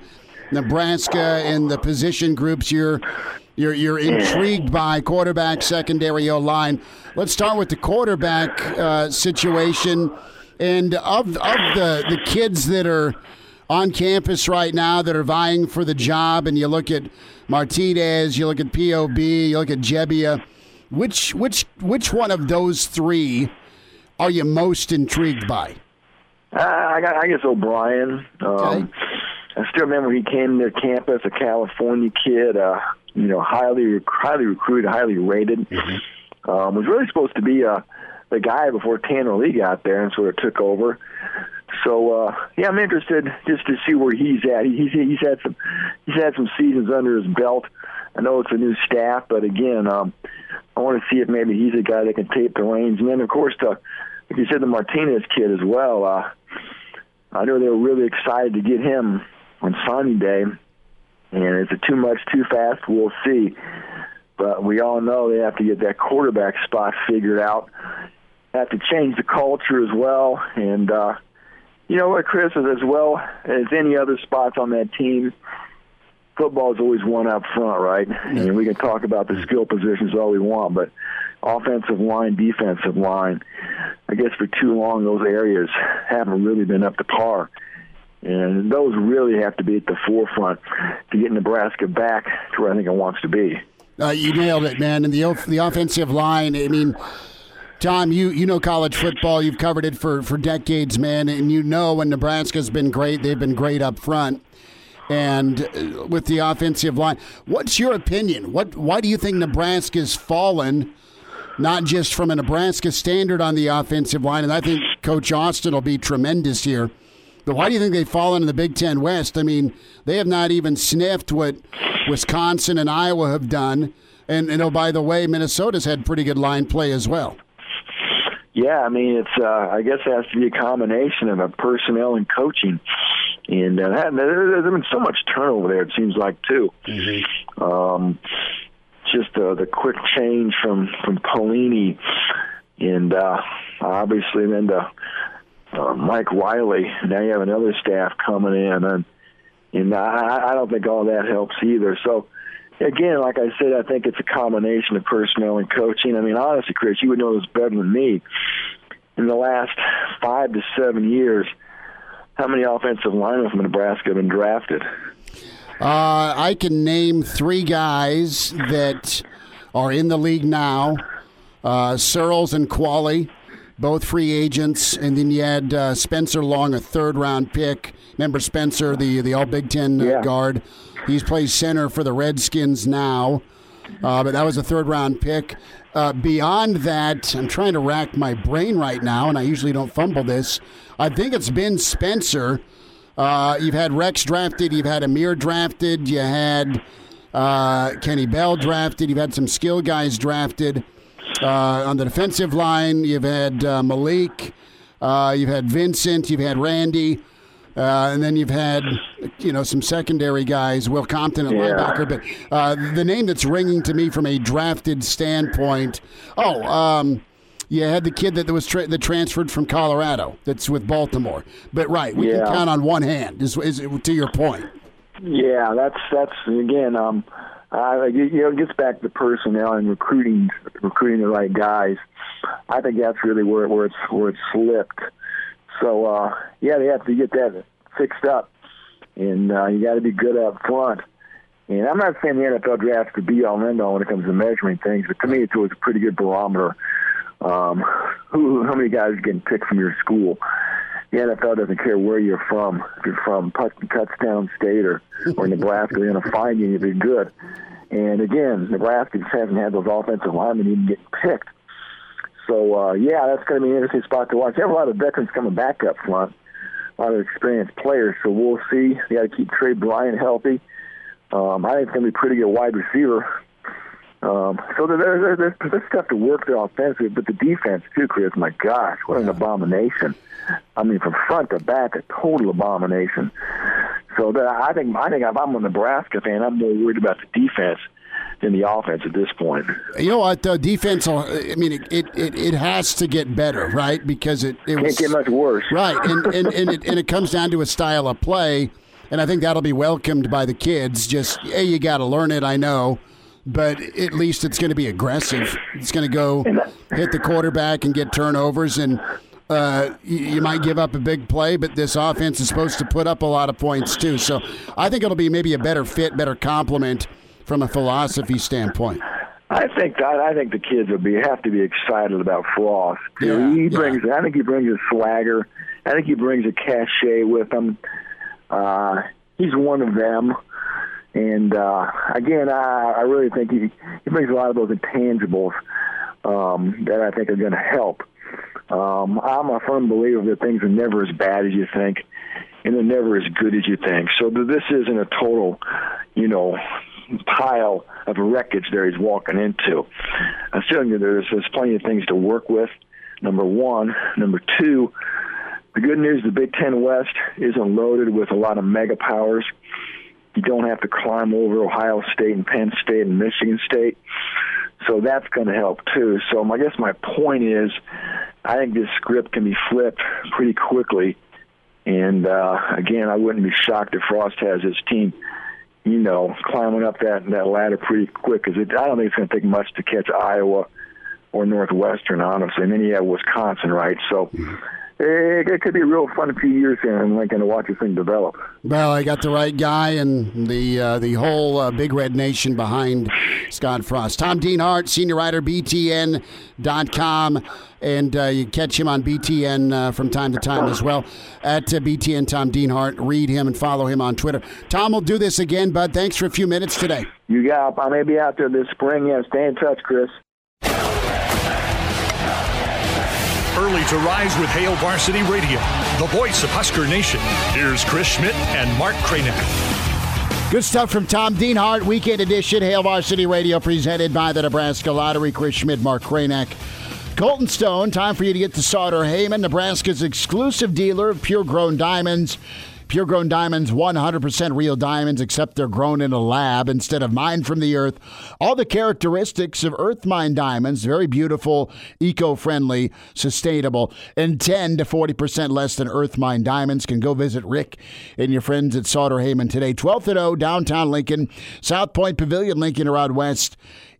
Nebraska and the position groups you're you're you're intrigued by, quarterback, secondary, O-line. Let's start with the quarterback uh, situation. And of of the, the kids that are on campus right now that are vying for the job, and you look at Martinez, you look at P O B, you look at Jebbia, which which which one of those three are you most intrigued by? Uh, I, got, I guess O'Brien. Um, okay. I still remember he came to campus, a California kid, uh, you know, highly highly recruited, highly rated. Mm-hmm. Um, was really supposed to be uh, the guy before Tanner Lee got there and sort of took over. So uh, yeah, I'm interested just to see where he's at. He's he's had some he's had some seasons under his belt. I know it's a new staff, but again, um, I want to see if maybe he's a guy that can tape the reins. And then of course, the, like you said, the Martinez kid as well. Uh, I know they were really excited to get him on signing day, and is it too much, too fast? We'll see. But we all know they have to get that quarterback spot figured out. They have to change the culture as well. And, uh, you know what, Chris, is as well as any other spots on that team, football is always one up front, right? And we can talk about the skill positions all we want, but offensive line, defensive line, I guess for too long those areas haven't really been up to par. And those really have to be at the forefront to get Nebraska back to where I think it wants to be. Uh, you nailed it, man. And the the offensive line, I mean, Tom, you, you know college football. You've covered it for, for decades, man. And you know when Nebraska's been great, they've been great up front. And with the offensive line, what's your opinion? What Why do you think Nebraska's fallen, not just from a Nebraska standard on the offensive line? And I think Coach Austin will be tremendous here. But why do you think they've fallen in the Big Ten West? I mean, they have not even sniffed what Wisconsin and Iowa have done. And, and oh, by the way, Minnesota's had pretty good line play as well. Yeah, I mean, it's uh, I guess it has to be a combination of a personnel and coaching. And uh, that, there's been so much turnover there, it seems like, too. Mm-hmm. Um, just uh, the quick change from, from Pelini and uh, obviously then the Uh, Mike Riley. Now you have another staff coming in, and and I, I don't think all that helps either. So, again, like I said, I think it's a combination of personnel and coaching. I mean, honestly, Chris, you would know this better than me. in the last five to seven years, how many offensive linemen from Nebraska have been drafted? Uh, I can name three guys that are in the league now. Uh, Searles and Qualley, both free agents. And then you had uh, Spencer Long, a third-round pick. Remember Spencer, the, the All-Big Ten uh, yeah. guard? He's plays center for the Redskins now. Uh, but that was a third-round pick. Uh, beyond that, I'm trying to rack my brain right now, and I usually don't fumble this. I think it's been Spencer. Uh, you've had Rex drafted. You've had Amir drafted. You had uh, Kenny Bell drafted. You've had some skill guys drafted. Uh, on the defensive line, you've had uh, Malik. Uh, you've had Vincent. You've had Randy. Uh, and then you've had, you know, some secondary guys, Will Compton at yeah. linebacker. But uh, the name that's ringing to me from a drafted standpoint, oh, um, you had the kid that was tra- that transferred from Colorado that's with Baltimore. But, right, we yeah. can count on one hand, is, is to your point. Yeah, that's, that's again, um, uh, you, you know, it gets back to personnel and recruiting, recruiting the right guys. I think that's really where, where, it's, where it's slipped. So, uh, yeah, they have to get that fixed up, and uh, you got to be good up front. And I'm not saying the N F L draft could be all and end all when it comes to measuring things, but to me it's always a pretty good barometer. Um, who, how many guys are getting picked from your school? The N F L doesn't care where you're from. If you're from Touchdown State or, or Nebraska, they're going to find you if you're good. And, again, Nebraska just hasn't had those offensive linemen even getting picked. So, uh, yeah, that's going to be an interesting spot to watch. They have a lot of veterans coming back up front, a lot of experienced players, so we'll see. They got to keep Trey Bryant healthy. Um, I think it's going to be a pretty good wide receiver. Um, so there, there, there's, there's stuff to work there offensively, but the defense, too, Chris, my gosh, what an abomination. I mean, from front to back, a total abomination. So that, I think I think if I'm a Nebraska fan, I'm more worried about the defense in the offense at this point. You know what, though? Defense, I mean, it it, it, it has to get better, right? Because it, it can't was, get much worse. Right, and, and, and, it, and it comes down to a style of play, and I think that'll be welcomed by the kids. Just, hey, you got to learn it, I know, but at least it's going to be aggressive. It's going to go hit the quarterback and get turnovers, and uh, you, you might give up a big play, but this offense is supposed to put up a lot of points too. So I think it'll be maybe a better fit, better complement from a philosophy standpoint. I think I, I think the kids will be have to be excited about Frost. Yeah, he brings. yeah. I think he brings a swagger. I think he brings a cachet with him. Uh, he's one of them. And uh, again, I, I really think he he brings a lot of those intangibles um, that I think are going to help. Um, I'm a firm believer that things are never as bad as you think, and they're never as good as you think. So this isn't a total, you know, pile of wreckage there he's walking into. I'm telling you, there's, there's plenty of things to work with, number one. Number two, the good news, the Big Ten West isn't loaded with a lot of mega powers. You don't have to climb over Ohio State and Penn State and Michigan State. So that's going to help, too. So I guess my point is I think this script can be flipped pretty quickly. And, uh, again, I wouldn't be shocked if Frost has his team, you know, climbing up that that ladder pretty quick. Because I don't think it's going to take much to catch Iowa or Northwestern, honestly. And then you have Wisconsin, right? So it, it could be a real fun few years here and Lincoln to watch this thing develop. Well, I got the right guy and the uh, the whole uh, Big Red Nation behind Scott Frost. Tom Dienhart, senior writer, B T N dot com, and uh, you catch him on B T N uh, from time to time as well. At uh, B T N, Tom Dienhart. Read him and follow him on Twitter. Tom, we'll do this again, bud. Thanks for a few minutes today. You got. I may be out there this spring. Yeah, stay in touch, Chris. Early to rise with Hail Varsity Radio, the voice of Husker Nation. Here's Chris Schmidt and Mark Cranick. Good stuff from Tom Dienhart, Weekend Edition, Hail Varsity Radio, presented by the Nebraska Lottery. Chris Schmidt, Mark Cranick. Colton Stone, time for you to get to Sauter Heyman, Nebraska's exclusive dealer of pure-grown diamonds. Pure-grown diamonds, one hundred percent real diamonds, except they're grown in a lab instead of mined from the earth. All the characteristics of earth-mined diamonds, very beautiful, eco-friendly, sustainable, and ten to forty percent less than earth-mined diamonds. Can go visit Rick and your friends at Sauter Heyman today. twelfth and O, downtown Lincoln, South Point Pavilion, Lincoln, around west.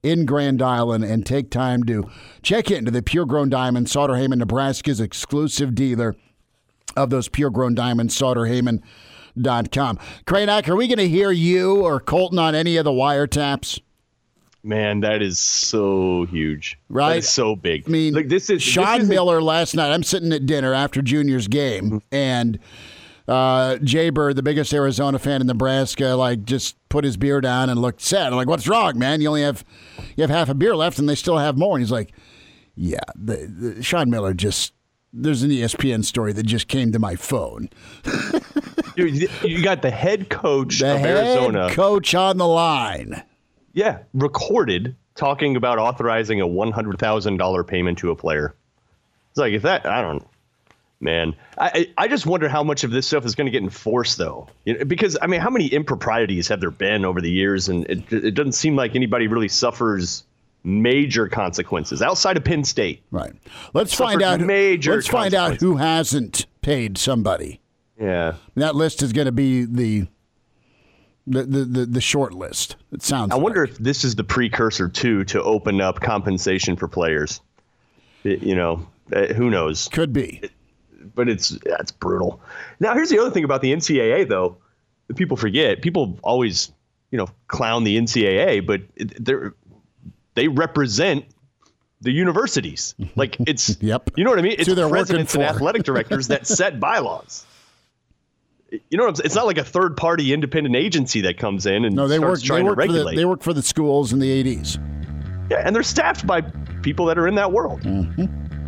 in Grand Island and take time to check into the Pure Grown Diamonds, Sauter Heyman, Nebraska's exclusive dealer of those Pure Grown Diamonds, sauter heyman dot com. Kranak, are we going to hear you or Colton on any of the wiretaps? Man, that is so huge. Right? That is so big. I mean, like, this is Sean this Miller last night. I'm sitting at dinner after Junior's game, and uh, Jay Bird, the biggest Arizona fan in Nebraska, like just put his beer down and looked sad. I'm like, what's wrong, man? You only have you have half a beer left, and they still have more. And he's like, yeah, the, the, Sean Miller just, there's an E S P N story that just came to my phone. Dude, you got the head coach the of head Arizona. coach on the line. Yeah, recorded talking about authorizing a one hundred thousand dollars payment to a player. It's like, if that, I don't, man, I I just wonder how much of this stuff is going to get enforced, though. You know, because, I mean, how many improprieties have there been over the years? And it, it doesn't seem like anybody really suffers major consequences outside of Penn State. Right. Let's find out. Major let's find out who hasn't paid somebody. Yeah. That list is going to be the the, the, the, the short list. It sounds I like. wonder if this is the precursor, too, to open up compensation for players. It, you know, uh, who knows? Could be. It, but it's yeah, it's brutal. Now, here's the other thing about the N C double A, though, that people forget. People always, you know, clown the N C double A, but it, they're, they represent the universities. Like, it's, yep. You know what I mean? It's who they're presidents and working for. athletic directors that set bylaws. You know what I'm saying? It's not like a third-party independent agency that comes in and no, they starts work, trying they work to regulate. For the, they work for the schools in the eighties. Yeah, and they're staffed by people that are in that world. Mm-hmm.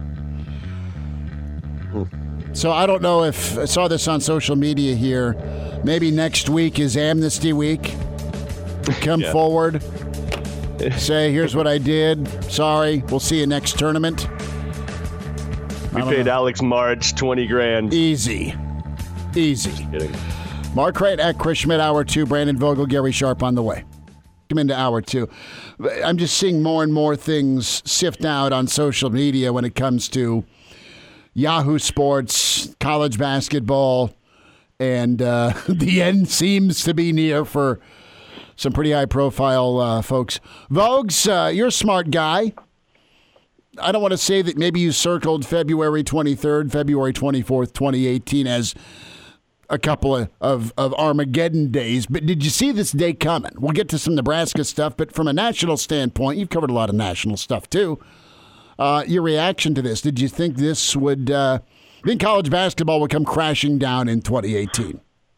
So I don't know if I saw this on social media here. Maybe next week is Amnesty Week. Come Yeah. forward. Say, here's what I did. Sorry. We'll see you next tournament. We paid know. Alex March twenty grand. Easy. Easy. Just kidding. Mark Wright at Chris Schmidt, hour two. Brandon Vogel, Gary Sharp on the way. Come into hour two. I'm just seeing more and more things sift out on social media when it comes to Yahoo Sports, college basketball, and uh, the end seems to be near for some pretty high-profile uh, folks. Vogues, uh, you're a smart guy. I don't want to say that maybe you circled February twenty-third, February twenty-fourth, twenty eighteen as a couple of, of, of Armageddon days, but did you see this day coming? We'll get to some Nebraska stuff, but from a national standpoint, you've covered a lot of national stuff too. Uh, your reaction to this, did you think this would, uh, think college basketball would come crashing down in twenty eighteen?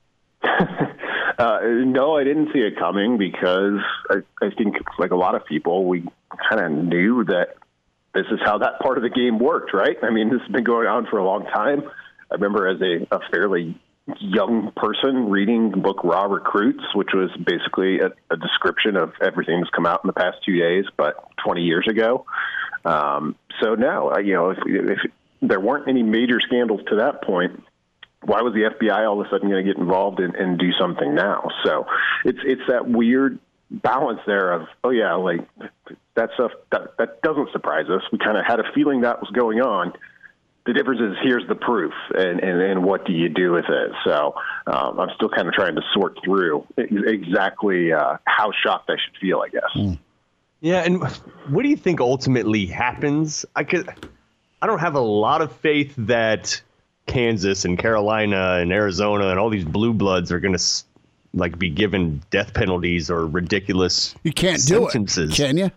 uh, no, I didn't see it coming because I, I think, like a lot of people, we kind of knew that this is how that part of the game worked, right? I mean, this has been going on for a long time. I remember as a, a fairly young person reading the book Raw Recruits, which was basically a, a description of everything that's come out in the past two days, but twenty years ago. Um, so now, you know, if, if there weren't any major scandals to that point, why was the F B I all of a sudden going to get involved and, and do something now? So it's it's that weird balance there of, oh yeah, like that stuff, that, that doesn't surprise us. We kind of had a feeling that was going on. The difference is here's the proof, and, and, and what do you do with it? So um, I'm still kind of trying to sort through exactly uh, how shocked I should feel, I guess. Mm. Yeah, and what do you think ultimately happens? I could, I don't have a lot of faith that Kansas and Carolina and Arizona and all these blue bloods are going to like be given death penalties or ridiculous You can't sentences. do it, can you?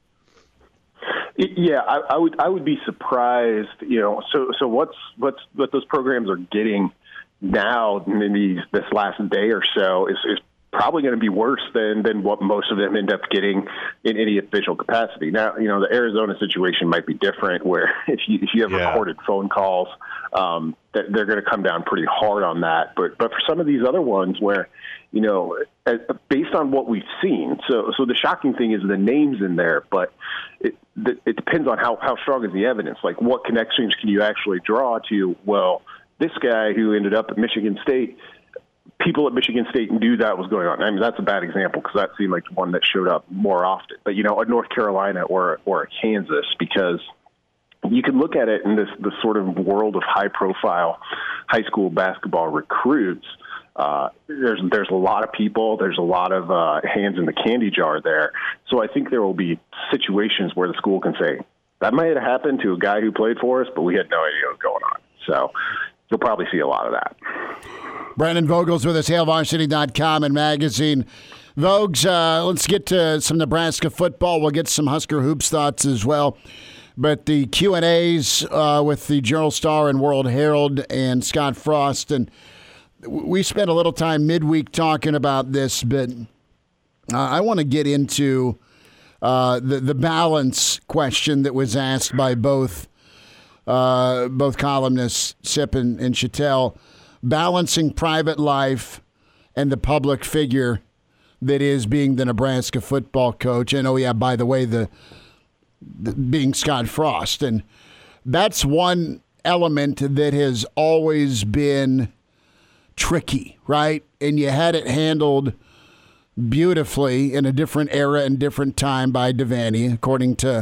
Yeah, I, I would. I would be surprised. You know, so so what's what's what those programs are getting now in these this last day or so is, is probably going to be worse than than what most of them end up getting in any official capacity. Now, you know, the Arizona situation might be different, where if you if you have yeah. recorded phone calls, um, that they're going to come down pretty hard on that. But but for some of these other ones, where you know, based on what we've seen, so so the shocking thing is the names in there, but it it depends on how, how strong is the evidence. Like, what connections can you actually draw to, well, this guy who ended up at Michigan State, people at Michigan State knew that was going on. I mean, that's a bad example because that seemed like the one that showed up more often. But, you know, a North Carolina or, or a Kansas, because you can look at it in this, this sort of world of high-profile high school basketball recruits. Uh, there's there's a lot of people. There's a lot of uh, hands in the candy jar there. So I think there will be situations where the school can say, that might have happened to a guy who played for us, but we had no idea what was going on. So you'll probably see a lot of that. Brandon Vogel's with us, Hail Varsity dot com and magazine. Vogues, uh, let's get to some Nebraska football. We'll get some Husker Hoops thoughts as well. But the Q and A's uh, with the Journal-Star and World Herald and Scott Frost, and we spent a little time midweek talking about this, but uh, I want to get into uh, the the balance question that was asked by both uh, both columnists, Sip and, and Chattel, balancing private life and the public figure that is being the Nebraska football coach. And, oh, yeah, by the way, the, the being Scott Frost. And that's one element that has always been tricky, right? And you had it handled beautifully in a different era and different time by Devaney, according to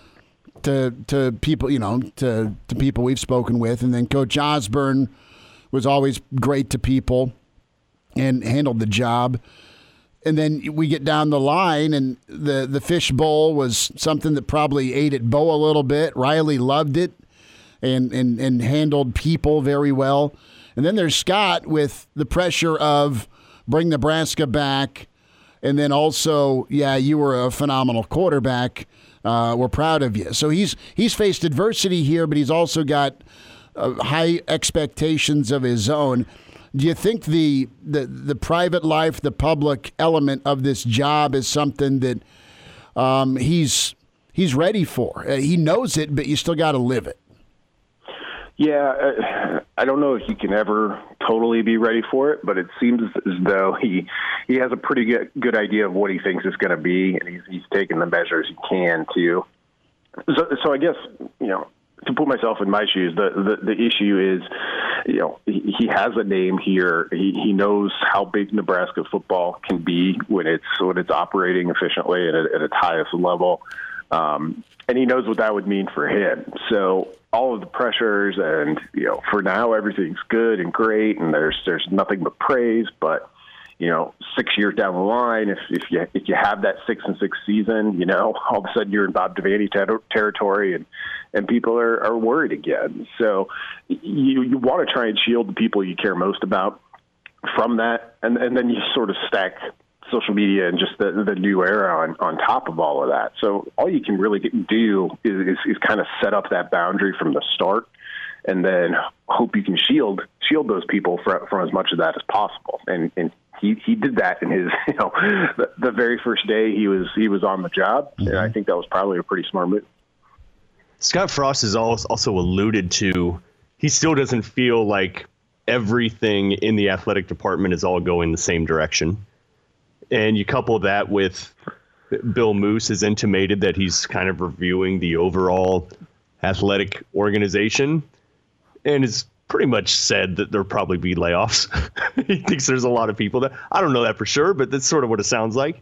to to people, you know, to, to people we've spoken with. And then Coach Osborne was always great to people and handled the job. And then we get down the line, and the, the fish bowl was something that probably ate at Bo a little bit. Riley loved it and, and, and handled people very well. And then there's Scott with the pressure of bring Nebraska back. And then also, yeah, you were a phenomenal quarterback. Uh, we're proud of you. So he's he's faced adversity here, but he's also got uh, high expectations of his own. Do you think the, the the private life, the public element of this job is something that um, he's he's ready for? Uh, he knows it, but you still got to live it. Yeah, uh, I don't know if you can ever totally be ready for it, but it seems as though he he has a pretty good, good idea of what he thinks it's going to be, and he's he's taking the measures he can to. So, so I guess, you know, to put myself in my shoes, the, the, the issue is, you know, he, he has a name here. He, he knows how big Nebraska football can be when it's when it's operating efficiently at, a, at its highest level, um, and he knows what that would mean for him. So all of the pressures, and you know, for now everything's good and great, and there's there's nothing but praise. But you know, six years down the line, if if you if you have that six and six season, you know, all of a sudden you're in Bob Devaney ter- territory, and and people are, are worried again. So you you want to try and shield the people you care most about from that, and and then you sort of stack social media and just the, the new era on, on top of all of that. So all you can really get, do is, is, is kind of set up that boundary from the start, and then hope you can shield shield those people from, from as much of that as possible. And, and he, he did that in his, you know, the, the very first day he was he was on the job, mm-hmm. and I think that was probably a pretty smart move. Scott Frost has also alluded to he still doesn't feel like everything in the athletic department is all going the same direction. And you couple that with Bill Moose has intimated that he's kind of reviewing the overall athletic organization and has pretty much said that there'll probably be layoffs. He thinks there's a lot of people that I don't know that for sure, but that's sort of what it sounds like.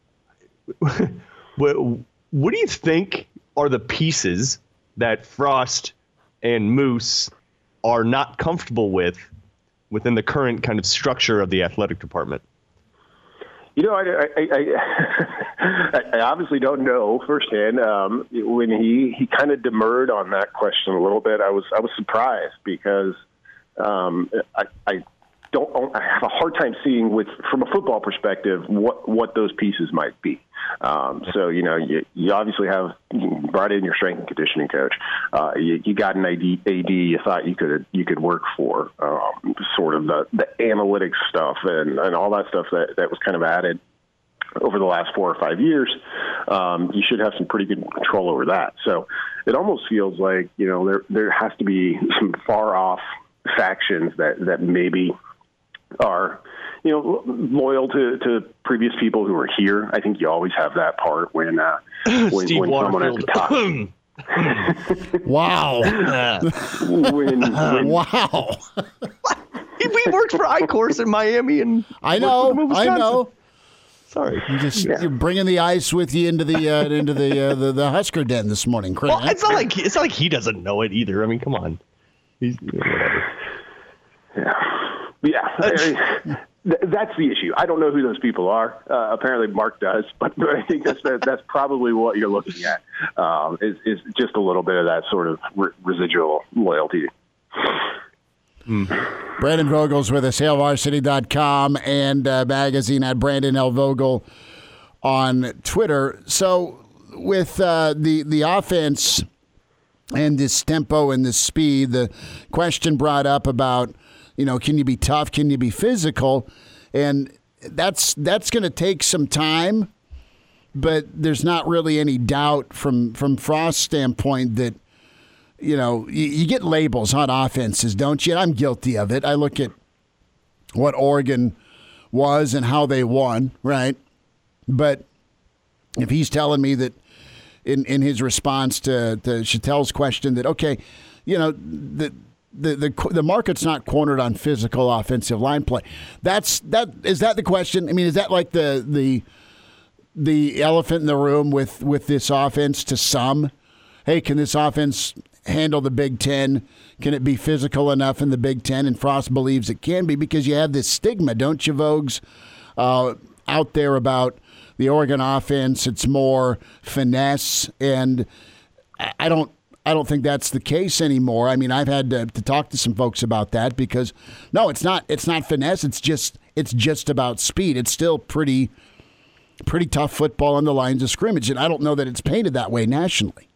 what, what do you think are the pieces that Frost and Moose are not comfortable with within the current kind of structure of the athletic department? You know, I, I, I, I obviously don't know firsthand. Um, when he, he kind of demurred on that question a little bit, I was I was surprised because um, I, I don't I have a hard time seeing with from a football perspective what, what those pieces might be. Um, so you know, you, you obviously have you brought in your strength and conditioning coach. Uh, you, you got an A D, A D you thought you could you could work for. Um, sort of the, the analytics stuff and, and all that stuff that, that was kind of added over the last four or five years. Um, you should have some pretty good control over that. So it almost feels like you know there there has to be some far off factions that that maybe are, you know, loyal to, to previous people who are here. I think you always have that part when uh, when, when someone at the top. Wow! when, when, wow! We worked for I-Course in Miami, and I know, I know. Sorry, you just yeah. you're bringing the ice with you into the uh, into the, uh, the the Husker den this morning, Chris. Well, it's not like it's not like he doesn't know it either. I mean, come on. He's, you know, whatever. Yeah. Yeah, that's the issue. I don't know who those people are. Uh, apparently, Mark does, but, but I think that's that's probably what you're looking at. Um, is, is just a little bit of that sort of re- residual loyalty. Mm. Brandon Vogel's with us, hail varsity dot com and uh, magazine at Brandon L. Vogel on Twitter. So with uh, the the offense and this tempo and this speed, the question brought up about, you know, can you be tough? Can you be physical? And that's that's going to take some time, but there's not really any doubt from, from Frost's standpoint that, you know, you, you get labels on offenses, don't you? And I'm guilty of it. I look at what Oregon was and how they won, right? But if he's telling me that in, in his response to, to Chattel's question that, okay, you know, the The, the the market's not cornered on physical offensive line play. That's that is that the question? I mean, is that like the the the elephant in the room with, with this offense to some? Hey, can this offense handle the Big Ten? Can it be physical enough in the Big Ten? And Frost believes it can be because you have this stigma, don't you, Vogues, uh, out there about the Oregon offense. It's more finesse, and I, I don't. I don't think that's the case anymore. I mean, I've had to, to talk to some folks about that because no, it's not. It's not finesse. It's just. It's just about speed. It's still pretty, pretty tough football on the lines of scrimmage, and I don't know that it's painted that way nationally.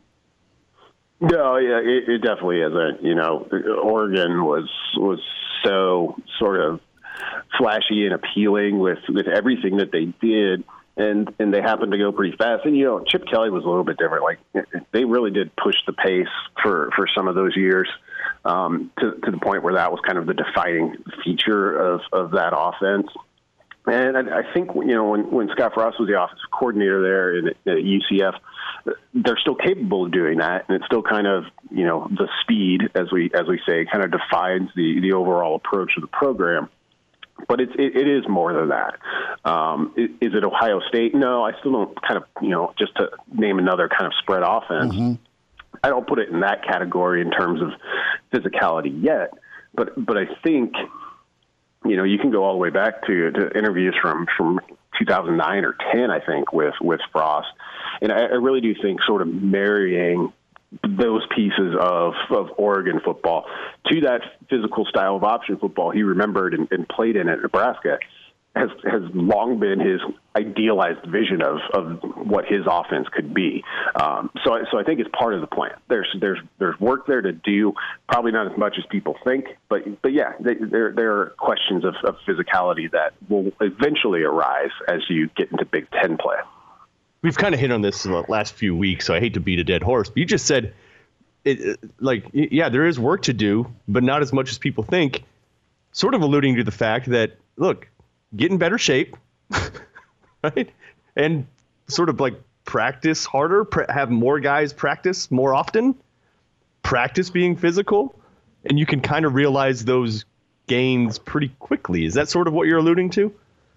No, yeah, it, it definitely isn't. You know, Oregon was was so sort of flashy and appealing with, with everything that they did. And and they happened to go pretty fast. And, you know, Chip Kelly was a little bit different. Like, they really did push the pace for, for some of those years um, to, to the point where that was kind of the defining feature of, of that offense. And I, I think, you know, when, when Scott Frost was the offensive coordinator there in, at U C F, they're still capable of doing that. And it's still kind of, you know, the speed, as we as we say, kind of defines the, the overall approach of the program. But it's, it, it is more than that. Um, is, is it Ohio State? No, I still don't kind of, you know, just to name another kind of spread offense, mm-hmm. I don't put it in that category in terms of physicality yet. But but I think, you know, you can go all the way back to, to interviews from, from two thousand nine or ten, I think, with, with Frost. And I, I really do think sort of marrying those pieces of, of Oregon football to that physical style of option football he remembered and, and played in at Nebraska has has long been his idealized vision of, of what his offense could be. Um, so, so I think it's part of the plan. There's there's there's work there to do, probably not as much as people think, but but yeah, they, there there are questions of, of physicality that will eventually arise as you get into Big Ten play. We've kind of hit on this in the last few weeks, so I hate to beat a dead horse. But you just said, it, like, yeah, there is work to do, but not as much as people think, sort of alluding to the fact that, look, get in better shape, right? And sort of like practice harder, pr- have more guys practice more often, practice being physical, and you can kind of realize those gains pretty quickly. Is that sort of what you're alluding to?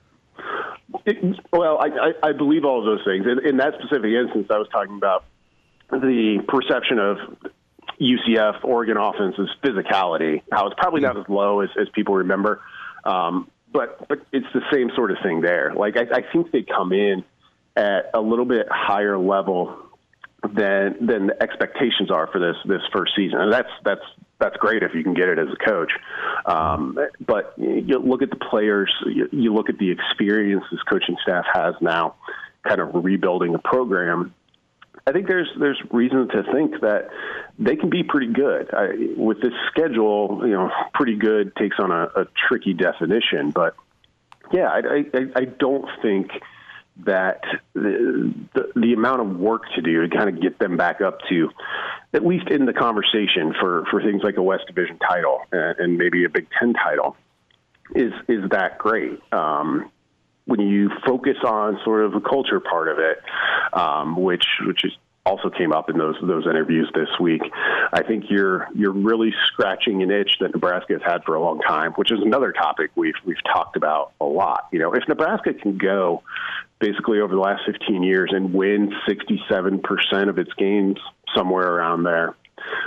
It, well, I, I, I believe all of those things. In, in that specific instance, I was talking about the perception of U C F, Oregon offense's physicality, how it's probably not as low as, as people remember. Um, but but it's the same sort of thing there. Like, I, I think they come in at a little bit higher level than than the expectations are for this this first season. And that's that's that's great if you can get it as a coach. Um, but you look at the players, you, you look at the experience this coaching staff has now, kind of rebuilding a program. I think there's there's reason to think that they can be pretty good. I, with this schedule, you know, pretty good takes on a, a tricky definition. But, yeah, I, I, I don't think that the, the, the amount of work to do to kind of get them back up to, at least in the conversation for, for things like a West Division title and, and maybe a Big Ten title, is is that great. Um, when you focus on sort of the culture part of it, um, which which is also came up in those those interviews this week, I think you're you're really scratching an itch that Nebraska has had for a long time, which is another topic we've we've talked about a lot. You know, if Nebraska can go basically over the last fifteen years and win sixty-seven percent of its games, somewhere around there,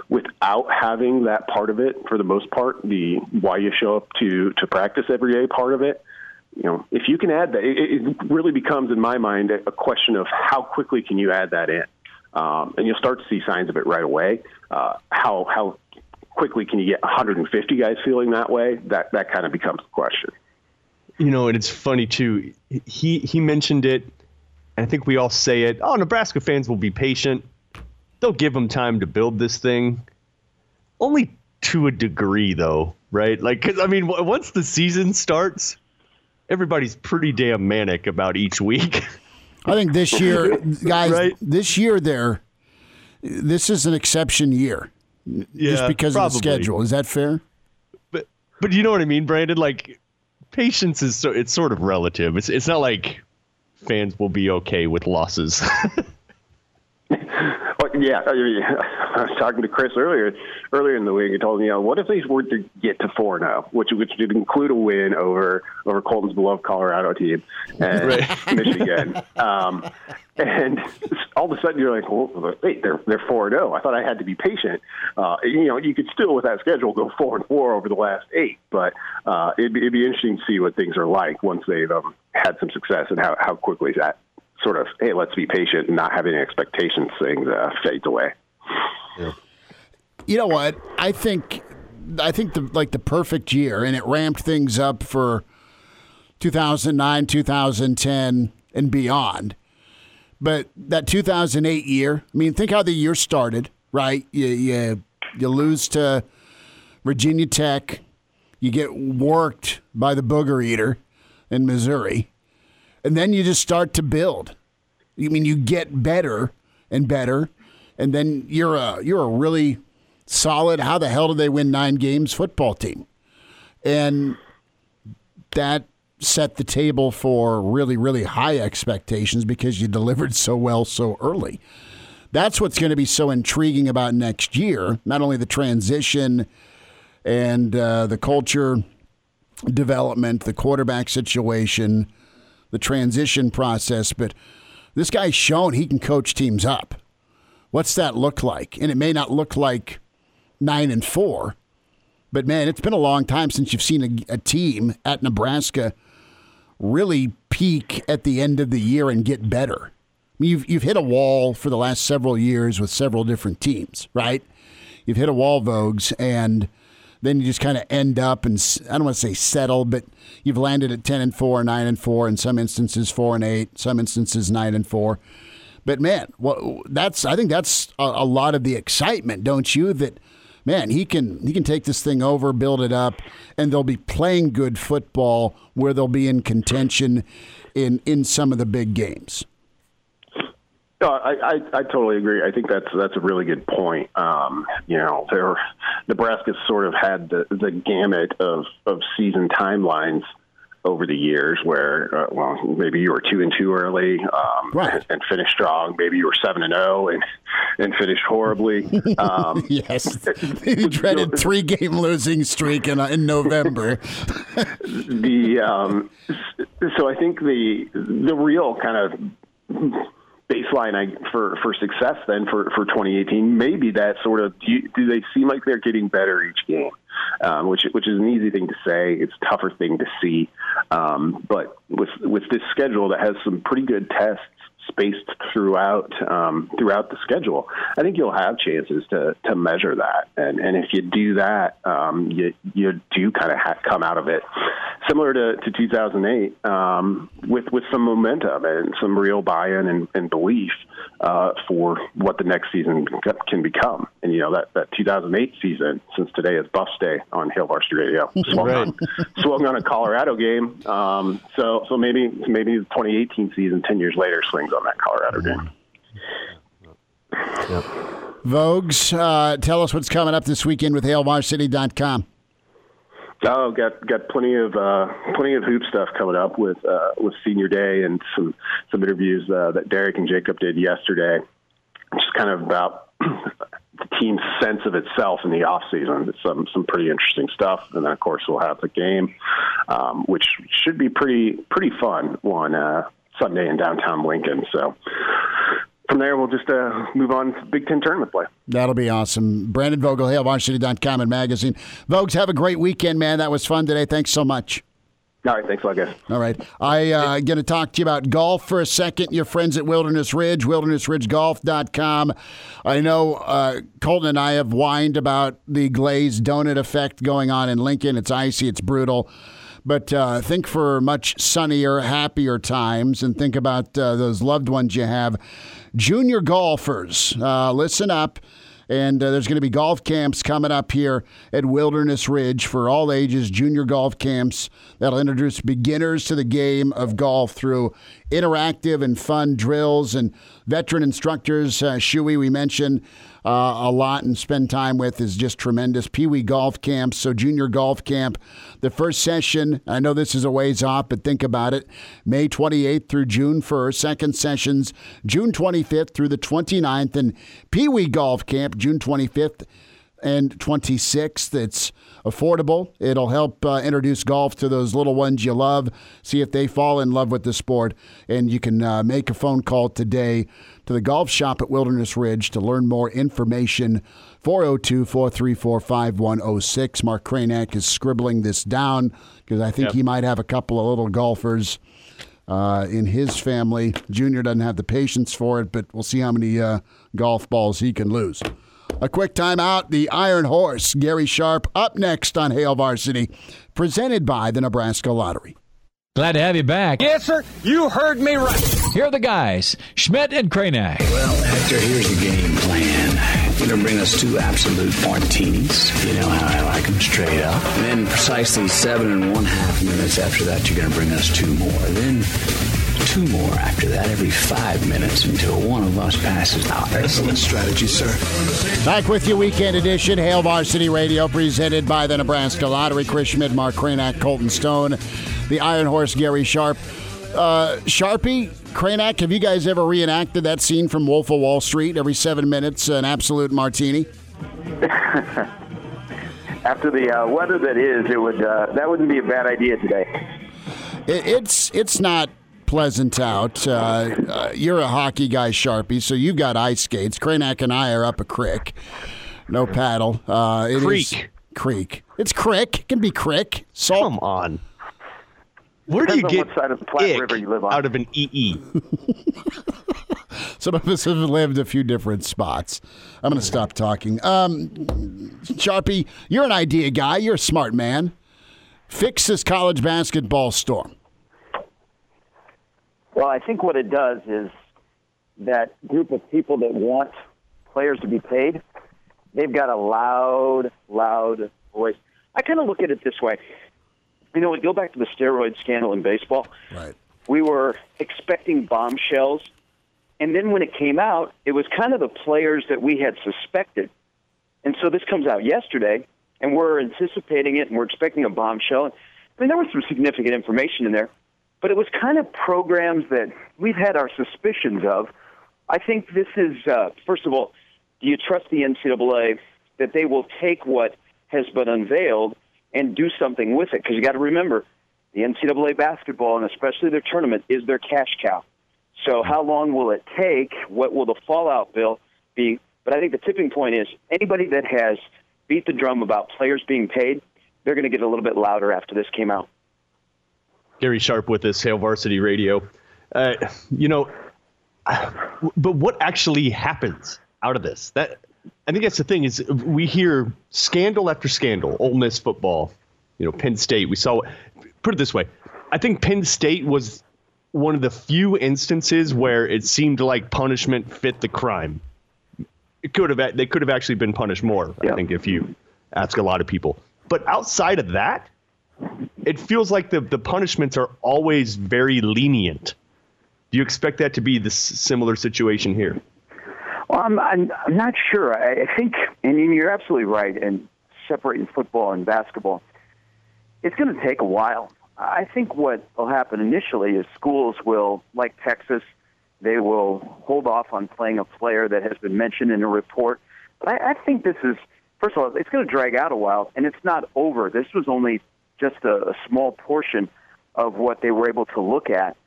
without having that part of it, for the most part, the why you show up to, to practice every day part of it, you know, if you can add that, it, it really becomes, in my mind, a question of how quickly can you add that in. Um, and you'll start to see signs of it right away. Uh, how how quickly can you get one hundred fifty guys feeling that way? That that kind of becomes the question. You know, and it's funny, too. He, he mentioned it. I think we all say it. Oh, Nebraska fans will be patient. They'll give them time to build this thing. Only to a degree, though, right? Like, because, I mean, w- once the season starts, everybody's pretty damn manic about each week. I think this year, guys, right? this year there, this is an exception year. Yeah, just because probably. of the schedule. Is that fair? But but you know what I mean, Brandon? Like, patience is so it's sort of relative. It's it's not like fans will be okay with losses. Well, yeah, I, mean, I was talking to Chris earlier earlier in the week. He told me, you know, what if they were to get to four and zero, which which did include a win over over Colton's beloved Colorado team and right. Michigan, um, and all of a sudden you're like, well, wait, they're they're four and zero. I thought I had to be patient. Uh, you know, you could still with that schedule go four and four over the last eight, but uh, it'd, it'd be interesting to see what things are like once they've um, had some success and how how quickly that sort of, hey, let's be patient and not have any expectations things uh, fades away. Yeah. You know what? I think I think the like the perfect year, and it ramped things up for two thousand nine, two thousand ten, and beyond. But that two thousand eight year, I mean, think how the year started, right? You you, you lose to Virginia Tech. You get worked by the Booger Eater in Missouri. And then you just start to build. I mean, you get better and better, and then you're a you're a really solid, how the hell do they win nine games football team. And that set the table for really, really high expectations because you delivered so well so early. That's what's going to be so intriguing about next year, not only the transition and uh, the culture development, the quarterback situation, the transition process, but this guy's shown he can coach teams up. What's that look like? And it may not look like nine and four, but man, it's been a long time since you've seen a, a team at Nebraska really peak at the end of the year and get better. I mean, you've you've hit a wall for the last several years with several different teams, right? You've hit a wall, Vogues, and then you just kind of end up and I don't want to say settle, but you've landed at ten and four, nine and four, in some instances four and eight, some instances nine and four. But man, well, that's I think that's a, a lot of the excitement, don't you? That man, he can he can take this thing over, build it up, and they'll be playing good football where they'll be in contention in in some of the big games. No, I, I, I totally agree. I think that's that's a really good point. Um, you know, there, Nebraska's sort of had the, the gamut of, of season timelines over the years where, uh, well, maybe you were two and two early um, right. and finished strong. Maybe you were seven and zero and and finished horribly. Um, yes, the dreaded three game losing streak in, in November. the um, so I think the the real kind of baseline I, for, for success then for, for twenty eighteen, maybe that sort of, do, you, do they seem like they're getting better each game? Um, which which is an easy thing to say. It's a tougher thing to see. Um, but with with this schedule that has some pretty good tests spaced throughout um, throughout the schedule, I think you'll have chances to to measure that. And and if you do that, um, you you do kind of ha- come out of it similar to, to two thousand eight um, with with some momentum and some real buy-in and, and belief uh, for what the next season can become. And you know that, that two thousand eight season, since today is Buffs Day on Hail Varsity Radio, swung, right. on, swung on a Colorado game. Um, so so maybe maybe the twenty eighteen season, ten years later, swings on that Colorado game. Yep. Vogues, uh, tell us what's coming up this weekend with hail varsity dot com. Oh, got got plenty of uh, plenty of hoop stuff coming up with uh, with Senior Day and some some interviews uh, that Derek and Jacob did yesterday. Just kind of about the team's sense of itself in the off season. It's some some pretty interesting stuff, and then of course we'll have the game, um, which should be pretty pretty fun on uh, Sunday in downtown Lincoln. So from there, we'll just uh, move on to Big Ten tournament play. That'll be awesome. Brandon Vogel, Hail Varsity dot com and magazine. Vogues, have a great weekend, man. That was fun today. Thanks so much. All right, thanks a lot, guys. All right. I'm uh, going to talk to you about golf for a second. Your friends at Wilderness Ridge, wilderness ridge golf dot com. I know uh, Colton and I have whined about the glazed donut effect going on in Lincoln. It's icy, it's brutal. But uh, think for much sunnier, happier times, and think about uh, those loved ones you have. Junior golfers, uh, listen up. And uh, there's going to be golf camps coming up here at Wilderness Ridge for all ages, junior golf camps that'll introduce beginners to the game of golf through interactive and fun drills and veteran instructors. Uh, Shuey, we mentioned uh, a lot and spend time with, is just tremendous. Pee Wee golf camps, so junior golf camp. The first session, I know this is a ways off, but think about it, May twenty-eighth through June first. Second sessions, June twenty-fifth through the twenty-ninth. And Pee Wee golf camp, June twenty-fifth and twenty-sixth. It's affordable. It'll help uh, introduce golf to those little ones you love, see if they fall in love with the sport. And you can uh, make a phone call today to the golf shop at Wilderness Ridge to learn more information. four oh two, four three four, five one oh six. Mark Kranak is scribbling this down because I think yep. he might have a couple of little golfers uh, in his family. Junior doesn't have the patience for it, but we'll see how many uh, golf balls he can lose. A quick timeout. The Iron Horse, Gary Sharp, up next on Hail Varsity, presented by the Nebraska Lottery. Glad to have you back. Yes, sir. You heard me right. Here are the guys, Schmidt and Kranak. Well, Hector, here's the game plan. You're going to bring us two absolute martinis. You know how I like them, straight up. And then precisely seven and one half minutes after that, you're going to bring us two more. Then two more after that every five minutes until one of us passes out. Excellent strategy, sir. Back with you, Weekend Edition, Hail Varsity Radio, presented by the Nebraska Lottery. Chris Schmidt, Mark Kranak, Colton Stone, the Iron Horse, Gary Sharp. Uh, Sharpie, Kranak, have you guys ever reenacted that scene from Wolf of Wall Street? Every seven minutes, an absolute martini? After the uh, weather that is, it would uh, that wouldn't be a bad idea today. It, it's it's not pleasant out. Uh, uh, you're a hockey guy, Sharpie, so you've got ice skates. Kranak and I are up a creek. No paddle. Uh, it creek. Is creek. It's crick. It can be crick. Salt. Come on. Where do you Depends get on what side of the Platte River you live on. out of an E E? Some of us have lived a few different spots. I'm going to stop talking. Um, Sharpie, you're an idea guy. You're a smart man. Fix this college basketball storm. Well, I think what it does is that group of people that want players to be paid, they've got a loud, loud voice. I kind of look at it this way. You know, we go back to the steroid scandal in baseball. Right. We were expecting bombshells, and then when it came out, it was kind of the players that we had suspected. And so this comes out yesterday, and we're anticipating it, and we're expecting a bombshell. I mean, there was some significant information in there, but it was kind of programs that we've had our suspicions of. I think this is, uh, first of all, do you trust the N C double A that they will take what has been unveiled and do something with it? Because you got to remember, the N C double A basketball, and especially their tournament, is their cash cow. So how long will it take? What will the fallout bill be? But I think the tipping point is anybody that has beat the drum about players being paid, they're going to get a little bit louder after this came out. Gary Sharp with us, Hail Varsity Radio. Uh, you know, but what actually happens out of this? That I think that's the thing is we hear scandal after scandal. Ole Miss football, you know, Penn State. We saw. Put it this way, I think Penn State was one of the few instances where it seemed like punishment fit the crime. It could have they could have actually been punished more. Yeah. I think if you ask a lot of people. But outside of that, it feels like the the punishments are always very lenient. Do you expect that to be the similar situation here? Well, I'm, I'm, I'm not sure. I, I think, and you're absolutely right, in separating football and basketball, it's going to take a while. I think what will happen initially is schools will, like Texas, they will hold off on playing a player that has been mentioned in a report. But I, I think this is, first of all, it's going to drag out a while, and it's not over. This was only just a, a small portion of what they were able to look at.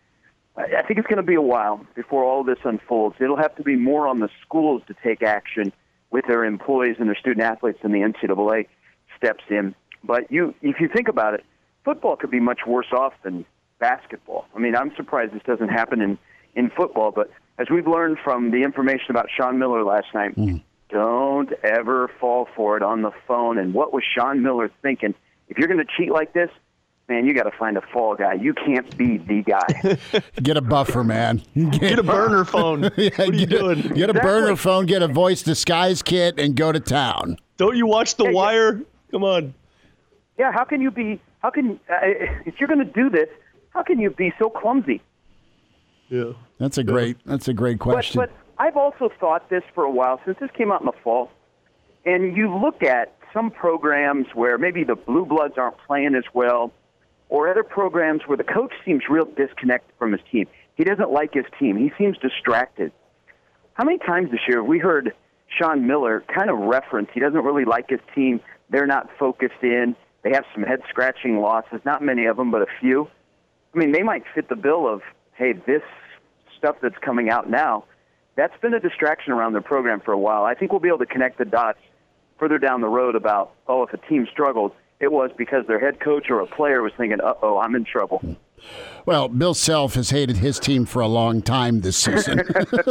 I think it's going to be a while before all this unfolds. It'll have to be more on the schools to take action with their employees and their student athletes than the N C double A steps in. But you, if you think about it, football could be much worse off than basketball. I mean, I'm surprised this doesn't happen in, in football, but as we've learned from the information about Sean Miller last night, mm. don't ever fall for it on the phone. And what was Sean Miller thinking? If you're going to cheat like this, man, you got to find a fall guy. You can't be the guy. Get a buffer, man. Get, get a burner phone. Yeah, what are you get, doing? Get a exactly. burner phone, get a voice disguise kit, and go to town. Don't you watch The yeah, Wire? Yeah. Come on. Yeah, how can you be, how can, uh, if you're going to do this, how can you be so clumsy? Yeah. That's a great, that's a great question. But, but I've also thought this for a while, since this came out in the fall, and you look at some programs where maybe the Blue Bloods aren't playing as well, or other programs where the coach seems real disconnected from his team. He doesn't like his team. He seems distracted. How many times this year have we heard Sean Miller kind of reference he doesn't really like his team, they're not focused in, they have some head-scratching losses, not many of them, but a few. I mean, they might fit the bill of, hey, this stuff that's coming out now, that's been a distraction around their program for a while. I think we'll be able to connect the dots further down the road about, oh, if a team struggled, it was because their head coach or a player was thinking, uh-oh, I'm in trouble. Well, Bill Self has hated his team for a long time this season.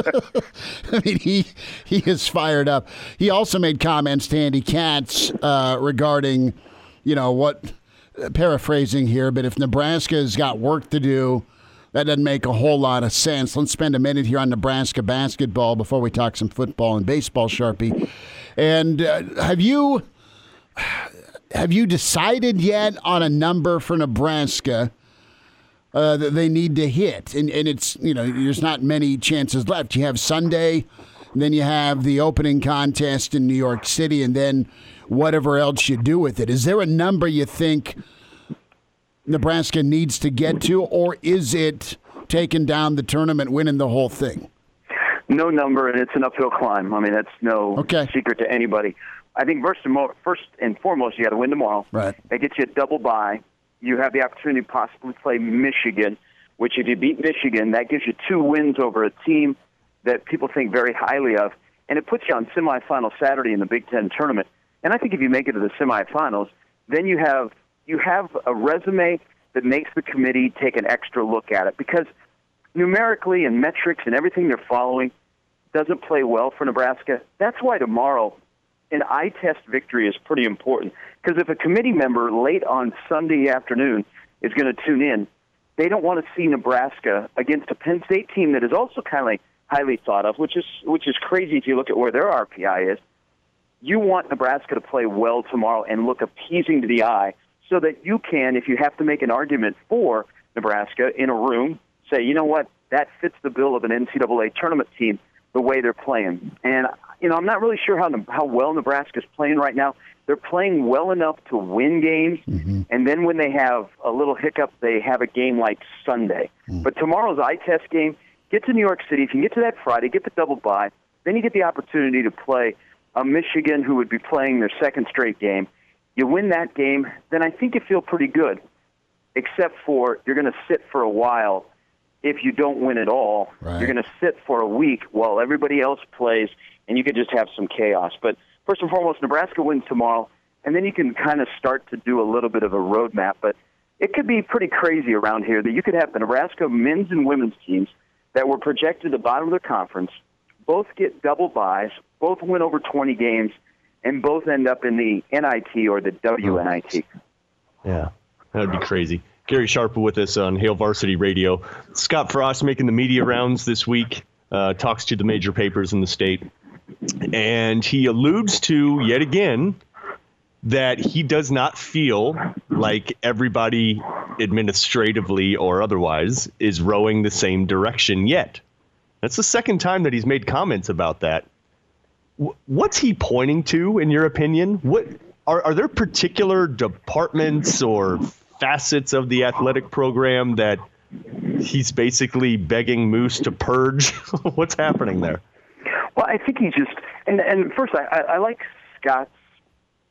I mean, he he is fired up. He also made comments to Andy Katz uh, regarding, you know, what, paraphrasing here, but if Nebraska's got work to do, that doesn't make a whole lot of sense. Let's spend a minute here on Nebraska basketball before we talk some football and baseball, Sharpie. And uh, have you... Have you decided yet on a number for Nebraska uh, that they need to hit? And, and it's, you know, there's not many chances left. You have Sunday, and then you have the opening contest in New York City, and then whatever else you do with it. Is there a number you think Nebraska needs to get to, or is it taking down the tournament, winning the whole thing? No number, and it's an uphill climb. I mean, that's no okay. secret to anybody. I think first and, mo- first and foremost, you got to win tomorrow. Right. That gets you a double bye. You have the opportunity to possibly play Michigan, which if you beat Michigan, that gives you two wins over a team that people think very highly of, and it puts you on semifinal Saturday in the Big Ten tournament. And I think if you make it to the semifinals, then you have you have a resume that makes the committee take an extra look at it, because numerically and metrics and everything they're following doesn't play well for Nebraska. That's why tomorrow an eye test victory is pretty important, because if a committee member late on Sunday afternoon is going to tune in, they don't want to see Nebraska against a Penn State team that is also kind of like highly thought of, which is which is crazy if you look at where their R P I is. You want Nebraska to play well tomorrow and look appeasing to the eye, so that you can, if you have to make an argument for Nebraska in a room, say, you know what, that fits the bill of an N C double A tournament team the way they're playing. And you know, I'm not really sure how how well Nebraska's playing right now. They're playing well enough to win games, mm-hmm. and then when they have a little hiccup, they have a game like Sunday. Mm-hmm. But tomorrow's eye test game, get to New York City. If you can get to that Friday, get the double bye, then you get the opportunity to play a Michigan who would be playing their second straight game. You win that game, then I think you feel pretty good, except for you're going to sit for a while. If you don't win at all, right. You're going to sit for a week while everybody else plays, and you could just have some chaos. But first and foremost, Nebraska wins tomorrow, and then you can kind of start to do a little bit of a roadmap. But it could be pretty crazy around here that you could have the Nebraska men's and women's teams that were projected at the bottom of their conference, both get double byes, both win over twenty games, and both end up in the N I T or the W N I T. Yeah, that would be crazy. Gary Sharp with us on Hail Varsity Radio. Scott Frost making the media rounds this week, uh, talks to the major papers in the state. And he alludes to, yet again, that he does not feel like everybody administratively or otherwise is rowing the same direction yet. That's the second time that he's made comments about that. What's he pointing to, in your opinion? What are, are there particular departments or facets of the athletic program that he's basically begging Moose to purge? What's happening there? Well, I think he's just, and, and first, I, I like Scott's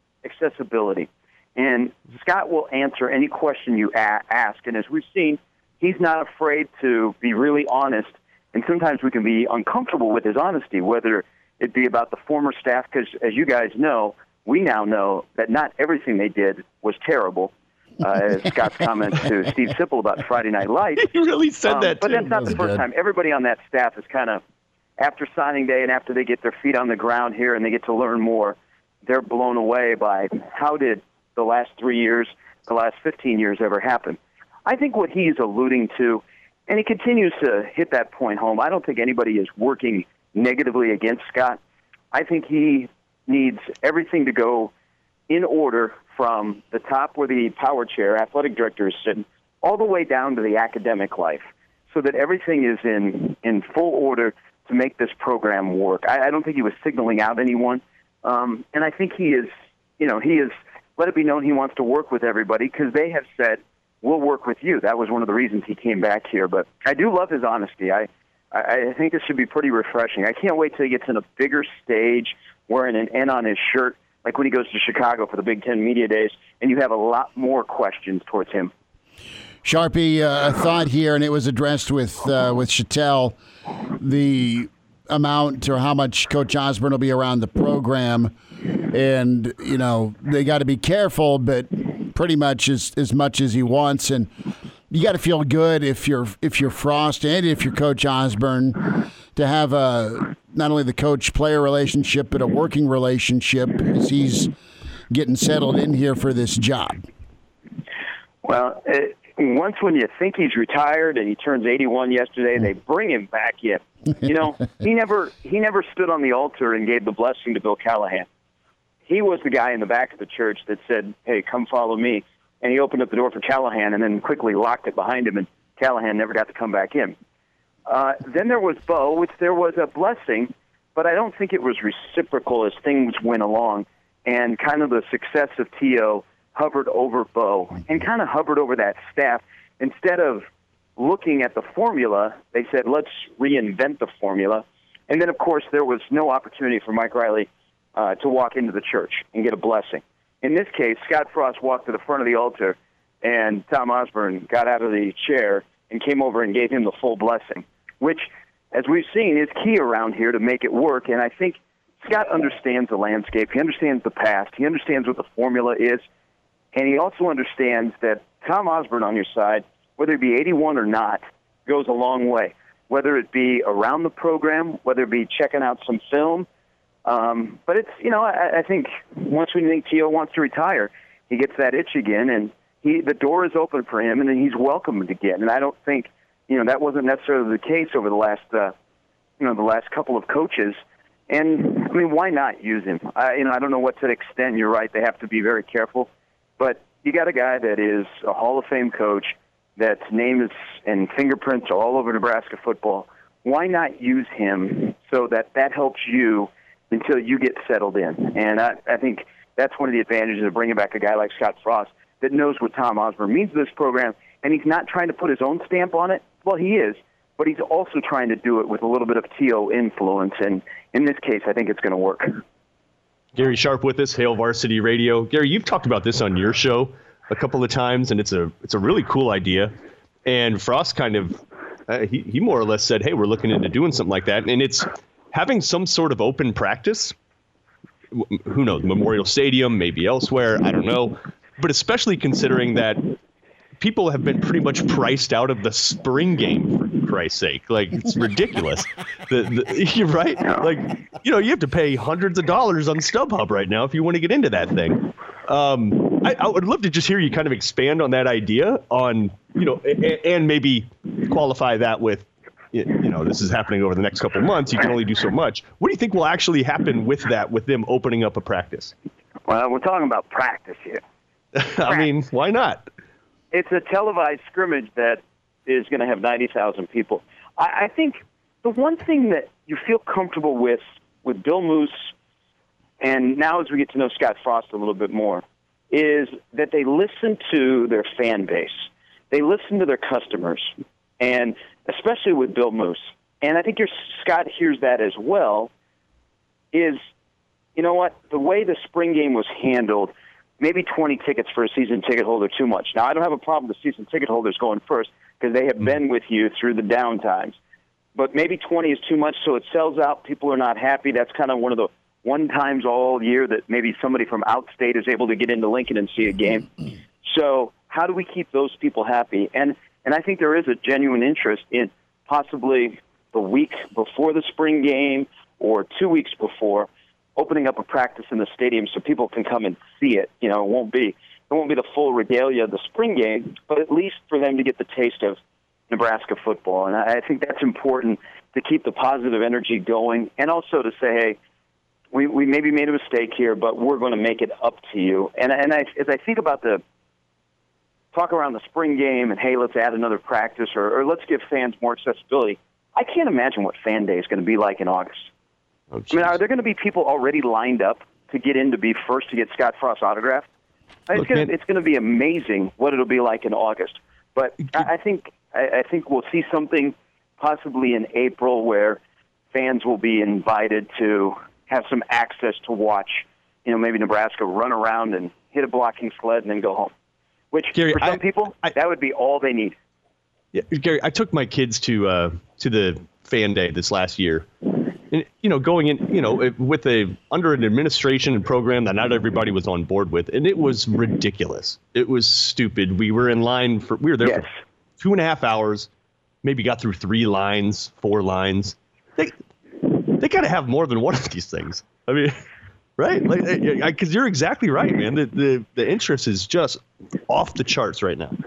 accessibility. And Scott will answer any question you a- ask. And as we've seen, he's not afraid to be really honest, and sometimes we can be uncomfortable with his honesty, whether it be about the former staff, because as you guys know, we now know that not everything they did was terrible. Uh, as Scott's comments to Steve Sipple about Friday Night Lights. He really said um, that, But too. that's not That the was first good. time. Everybody on that staff is kind of, after signing day and after they get their feet on the ground here and they get to learn more, they're blown away by how did the last three years, the last fifteen years ever happen. I think what he's alluding to, and he continues to hit that point home, I don't think anybody is working negatively against Scott. I think he needs everything to go in order from the top where the power chair, athletic director, is sitting, all the way down to the academic life, so that everything is in, in full order to make this program work. I, I don't think he was signaling out anyone, um, and I think he is, you know, he is let it be known he wants to work with everybody because they have said, we'll work with you. That was one of the reasons he came back here. But I do love his honesty. I, I, I think this should be pretty refreshing. I can't wait till he gets in a bigger stage wearing an N on his shirt, like when he goes to Chicago for the Big Ten Media Days, and you have a lot more questions towards him. Sharpie, uh, a thought here, and it was addressed with uh, with Chattel, the amount or how much Coach Osborne will be around the program, and, you know, they got to be careful, but pretty much as, as much as he wants, and you got to feel good if you're if you're Frost and if you're Coach Osborne to have a not only the coach-player relationship but a working relationship as he's getting settled in here for this job. Well, it, once when you think he's retired and he turns eighty-one yesterday, they bring him back in. You know, he never he never stood on the altar and gave the blessing to Bill Callahan. He was the guy in the back of the church that said, hey, come follow me. And he opened up the door for Callahan and then quickly locked it behind him, and Callahan never got to come back in. Uh, then there was Bo, which there was a blessing, but I don't think it was reciprocal as things went along. And kind of the success of T O hovered over Bo and kind of hovered over that staff. Instead of looking at the formula, they said, let's reinvent the formula. And then, of course, there was no opportunity for Mike Riley uh, to walk into the church and get a blessing. In this case, Scott Frost walked to the front of the altar, and Tom Osborne got out of the chair and came over and gave him the full blessing, which, as we've seen, is key around here to make it work. And I think Scott understands the landscape. He understands the past. He understands what the formula is. And he also understands that Tom Osborne on your side, whether it be eighty-one or not, goes a long way, whether it be around the program, whether it be checking out some film. Um, but it's, you know, I, I think once we think T O wants to retire, he gets that itch again, and he the door is open for him, and then he's welcomed again. And I don't think, you know, that wasn't necessarily the case over the last, uh, you know, the last couple of coaches. And, I mean, why not use him? I, you know, I don't know what to the extent, you're right, they have to be very careful. But you got a guy that is a Hall of Fame coach, that's name is and fingerprints are all over Nebraska football. Why not use him so that that helps you until you get settled in? And I, I think that's one of the advantages of bringing back a guy like Scott Frost that knows what Tom Osborne means to this program, and he's not trying to put his own stamp on it. Well, he is, but he's also trying to do it with a little bit of T O influence, and in this case, I think it's going to work. Gary Sharp with us, Hail Varsity Radio. Gary, you've talked about this on your show a couple of times, and it's a it's a really cool idea. And Frost kind of, uh, he, he more or less said, hey, we're looking into doing something like that. And it's having some sort of open practice. Who knows, Memorial Stadium, maybe elsewhere, I don't know. But especially considering that people have been pretty much priced out of the spring game, for Christ's sake. Like, it's ridiculous. the, the, you're right. Like, you know, you have to pay hundreds of dollars on StubHub right now if you want to get into that thing. Um, I, I would love to just hear you kind of expand on that idea on, you know, and, and maybe qualify that with, you know, this is happening over the next couple of months. You can only do so much. What do you think will actually happen with that, with them opening up a practice? Well, we're talking about practice here. I mean, why not? It's a televised scrimmage that is going to have ninety thousand people. I, I think the one thing that you feel comfortable with, with Bill Moose, and now as we get to know Scott Frost a little bit more, is that they listen to their fan base. They listen to their customers, and especially with Bill Moose. And I think your Scott hears that as well, is, you know what, the way the spring game was handled, maybe twenty tickets for a season ticket holder too much. Now, I don't have a problem with season ticket holders going first because they have mm-hmm. been with you through the down times. But maybe twenty is too much, so it sells out. People are not happy. That's kind of one of the one times all year that maybe somebody from outstate is able to get into Lincoln and see a game. So how do we keep those people happy? And and I think there is a genuine interest in possibly the week before the spring game or two weeks before opening up a practice in the stadium so people can come and see it. You know, it won't be it won't be the full regalia of the spring game, but at least for them to get the taste of Nebraska football. And I think that's important to keep the positive energy going and also to say, hey, we, we maybe made a mistake here, but we're going to make it up to you. And, and I, as I think about the talk around the spring game and, hey, let's add another practice or, or let's give fans more accessibility, I can't imagine what fan day is going to be like in August. Oh, I mean, are there going to be people already lined up to get in to be first to get Scott Frost's autograph? It's going to, it's going to be amazing what it'll be like in August. But I, I think I, I think we'll see something possibly in April where fans will be invited to have some access to watch, you know, maybe Nebraska run around and hit a blocking sled and then go home. Which, Gary, for some I, people, I, that would be all they need. Yeah, Gary, I took my kids to uh, to the fan day this last year. And, you know, going in, you know, with a under an administration and program that not everybody was on board with, and it was ridiculous. It was stupid. We were in line for we were there yes. for two and a half hours, maybe got through three lines, four lines. They they got to have more than one of these things. I mean, right? Like, because you're exactly right, man. The, the the interest is just off the charts right now.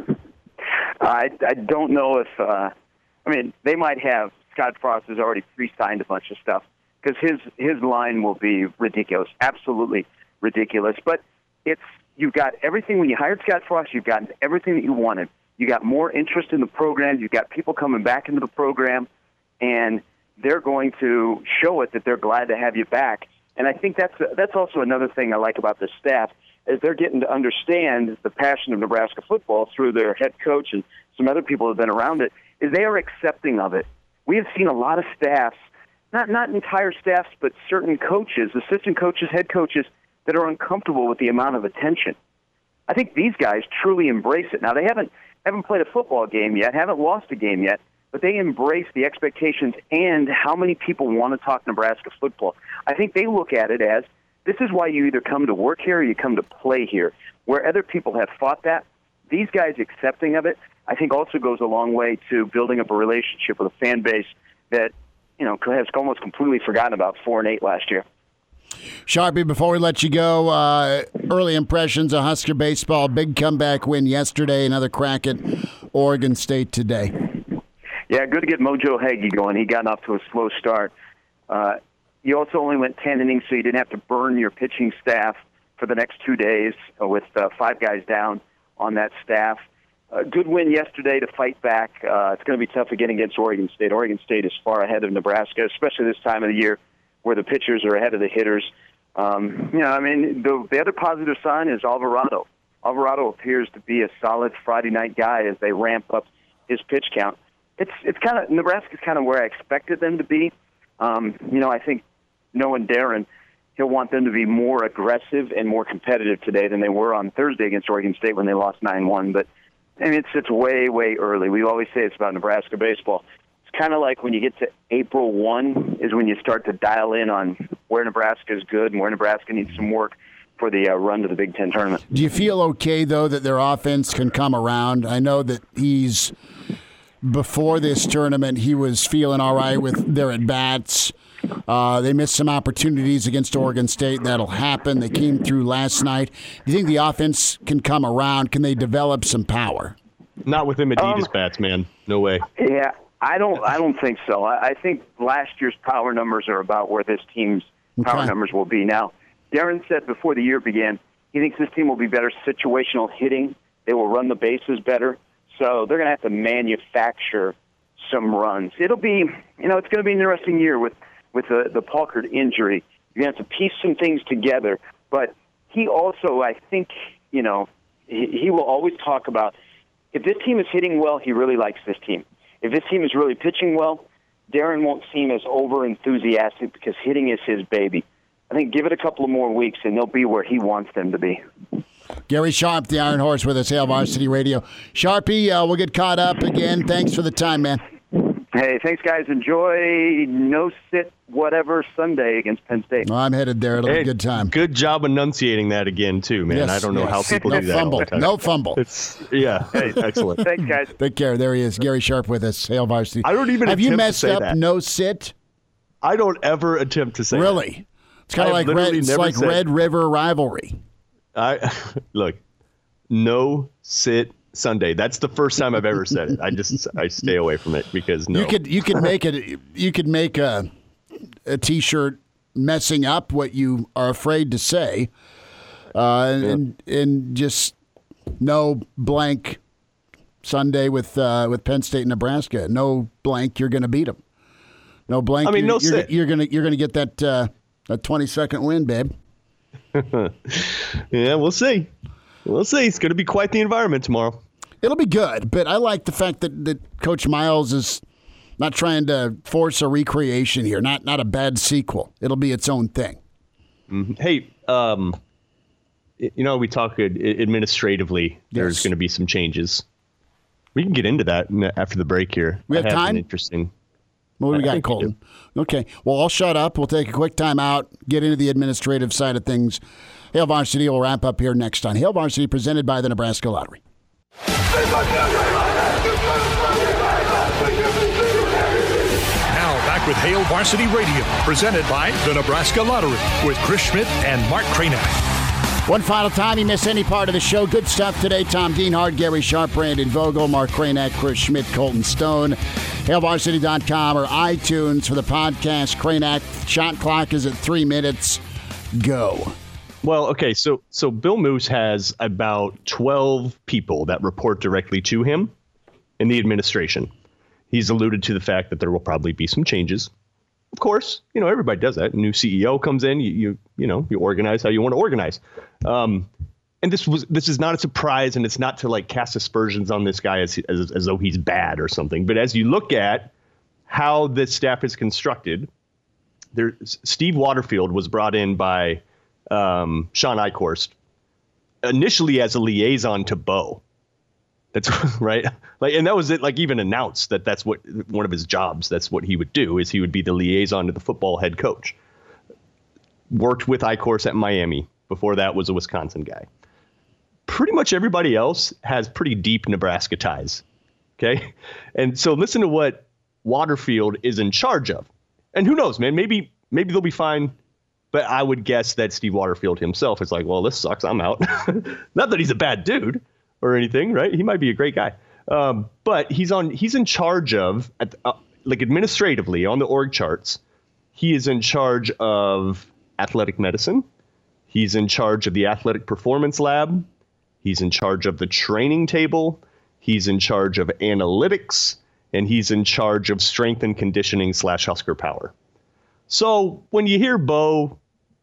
I I don't know if uh, I mean they might have. Scott Frost has already pre-signed a bunch of stuff because his his line will be ridiculous, absolutely ridiculous. But it's you've got everything when you hired Scott Frost. You've gotten everything that you wanted. You got more interest in the program. You've got people coming back into the program, and they're going to show it that they're glad to have you back. And I think that's that's also another thing I like about this staff is they're getting to understand the passion of Nebraska football through their head coach and some other people who have been around it. Is they are accepting of it. We have seen a lot of staffs, not not entire staffs, but certain coaches, assistant coaches, head coaches, that are uncomfortable with the amount of attention. I think these guys truly embrace it. Now, they haven't haven't played a football game yet, haven't lost a game yet, but they embrace the expectations and how many people want to talk Nebraska football. I think they look at it as, this is why you either come to work here or you come to play here. Where other people have fought that, these guys accepting of it, I think also goes a long way to building up a relationship with a fan base that, you know, has almost completely forgotten about four and eight last year. Sharpie, before we let you go, uh, early impressions of Husker baseball, big comeback win yesterday, another crack at Oregon State today. Yeah, good to get Mojo Hagee going. He got off to a slow start. Uh, you also only went ten innings, so you didn't have to burn your pitching staff for the next two days with uh, five guys down on that staff. A good win yesterday to fight back. Uh, it's going to be tough again against Oregon State. Oregon State is far ahead of Nebraska, especially this time of the year where the pitchers are ahead of the hitters. Um, you know, I mean, the, the other positive sign is Alvarado. Alvarado appears to be a solid Friday night guy as they ramp up his pitch count. It's it's kind of Nebraska's kind of where I expected them to be. Um, you know, I think knowing Darren, he'll want them to be more aggressive and more competitive today than they were on Thursday against Oregon State when they lost nine one. But I mean, it's it's way way early. We always say it's about Nebraska baseball. It's kind of like when you get to April first is when you start to dial in on where Nebraska is good and where Nebraska needs some work for the uh, run to the Big Ten tournament. Do you feel okay, though, that their offense can come around? I know that he's, before this tournament, he was feeling all right with their at-bats. Uh, they missed some opportunities against Oregon State. That'll happen. They came through last night. Do you think the offense can come around? Can they develop some power? Not with them Adidas Um, bats, man. No way. Yeah, I don't. I don't think so. I, I think last year's power numbers are about where this team's power Okay. numbers will be now. Darren said before the year began, he thinks this team will be better situational hitting. They will run the bases better. So they're going to have to manufacture some runs. It'll be, you know, it's going to be an interesting year with with the the Palkert injury. You're going to have to piece some things together. But he also, I think, you know, he, he will always talk about if this team is hitting well, he really likes this team. If this team is really pitching well, Darren won't seem as over-enthusiastic because hitting is his baby. I think give it a couple of more weeks, and they'll be where he wants them to be. Gary Sharp, the Iron Horse, with us, Hail Varsity Radio. Sharpie, uh, we'll get caught up again. Thanks for the time, man. Hey, thanks, guys. Enjoy no-sit whatever Sunday against Penn State. Well, I'm headed there. It'll hey, be a good time. Good job enunciating that again, too, man. Yes, I don't know yes. how people no do that. Fumble. All the time. No fumble. It's Yeah, hey, excellent. Thanks, guys. Take care. There he is. Gary Sharp with us, Hail Varsity. I don't even Have you attempt to messed say up that. no-sit? I don't ever attempt to say Really? that. It's kind of like, Red, it's like said, Red River rivalry. I Look, no sit Sunday. That's the first time I've ever said it. I just I stay away from it because no. You could you could make it. You could make a a T-shirt messing up what you are afraid to say, uh, and and just no blank Sunday with uh, with Penn State and Nebraska. No blank. You're going to beat them. No blank. I mean, you're, no you're, sit. you're gonna you're gonna get that uh, that twenty second win, babe. Yeah, we'll see. We'll see. It's going to be quite the environment tomorrow. It'll be good, but I like the fact that, that Coach Miles is not trying to force a recreation here, not not a bad sequel. It'll be its own thing. Mm-hmm. Hey, um, you know, we talk administratively. There's Yes. going to be some changes. We can get into that after the break here. We have I time? An interesting. What do we I got, think we Colton? Okay. Well, I'll shut up. We'll take a quick time out, get into the administrative side of things. Hail Varsity will wrap up here next on Hail Varsity, presented by the Nebraska Lottery. Now back with Hail Varsity Radio, presented by the Nebraska Lottery, with Chris Schmidt and Mark Cranack. One final time, you miss any part of the show. Good stuff today. Tom Dienhart, Gary Sharp, Brandon Vogel, Mark Cranack, Chris Schmidt, Colton Stone. Hail Varsity dot com or iTunes for the podcast. Cranack, shot clock is at three minutes. Go. Well, okay, so so Bill Moose has about twelve people that report directly to him in the administration. He's alluded to the fact that there will probably be some changes. Of course, you know, everybody does that. A new C E O comes in, you you, you know, you organize how you want to organize. Um, and this was this is not a surprise, and it's not to like cast aspersions on this guy as, as as though he's bad or something. But as you look at how this staff is constructed, there Steve Waterfield was brought in by um, Sean Eichhorst initially as a liaison to Bo. That's right. Like, and that was it. Like, even announced that that's what one of his jobs. That's what he would do, is he would be the liaison to the football head coach. Worked with Eichhorst at Miami. Before that was a Wisconsin guy. Pretty much everybody else has pretty deep Nebraska ties. Okay. And so listen to what Waterfield is in charge of. And who knows, man, maybe, maybe they'll be fine. But I would guess that Steve Waterfield himself is like, well, this sucks. I'm out. Not that he's a bad dude or anything, right? He might be a great guy. Um, but he's on. He's in charge of, at, uh, like administratively on the org charts, he is in charge of athletic medicine. He's in charge of the athletic performance lab. He's in charge of the training table. He's in charge of analytics. And he's in charge of strength and conditioning slash Husker Power. So when you hear Bo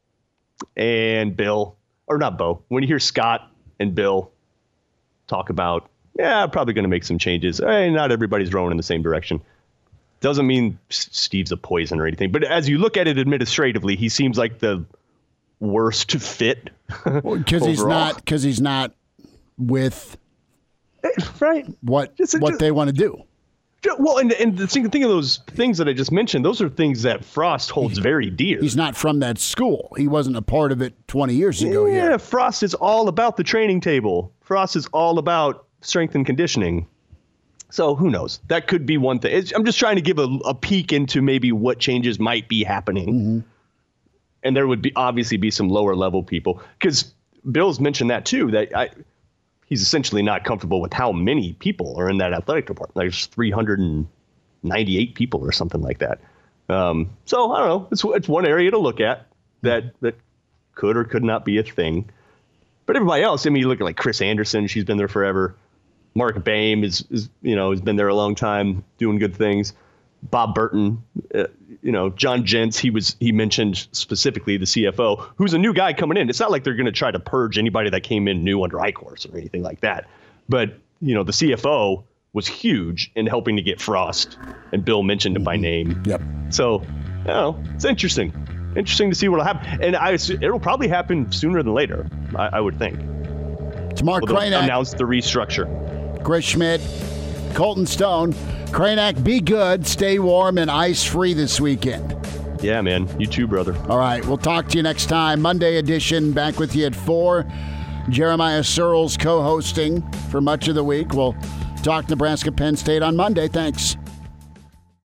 and Bill, or not Bo, when you hear Scott and Bill talk about, yeah, probably going to make some changes. Hey, not everybody's rowing in the same direction. Doesn't mean Steve's a poison or anything. But as you look at it administratively, he seems like the worst fit. Because he's not. Because he's not with right what just, what just, they want to do. Well, and and the thing, thing of those things that I just mentioned, those are things that Frost holds very dear. He's not from that school. He wasn't a part of it twenty years ago. Yeah, here. Frost is all about the training table. Frost is all about strength and conditioning. So who knows? That could be one thing. It's, I'm just trying to give a, a peek into maybe what changes might be happening. Mm-hmm. And there would be obviously be some lower level people, because Bill's mentioned that too, that I, he's essentially not comfortable with how many people are in that athletic department. Like there's three hundred ninety-eight people or something like that. Um, so I don't know. It's it's one area to look at that that could or could not be a thing. But everybody else, I mean, you look at like Chris Anderson. She's been there forever. Mark Boehm is, is you know, has been there a long time, doing good things. Bob Burton, uh, you know, John Jentz, he was he mentioned specifically the C F O, who's a new guy coming in. It's not like they're going to try to purge anybody that came in new under Eichhorst or anything like that. But, you know, the C F O was huge in helping to get Frost, and Bill mentioned him by name. Yep. So, you know, it's interesting. Interesting to see what will happen. And I, it'll probably happen sooner than later, I, I would think. To Mark well, Cranack. Announce the restructure. Chris Schmidt, Colton Stone. Cranack, be good, stay warm, and ice-free this weekend. Yeah, man. You too, brother. All right. We'll talk to you next time. Monday edition, back with you at four. Jeremiah Searles co-hosting for much of the week. We'll talk Nebraska Penn State on Monday. Thanks.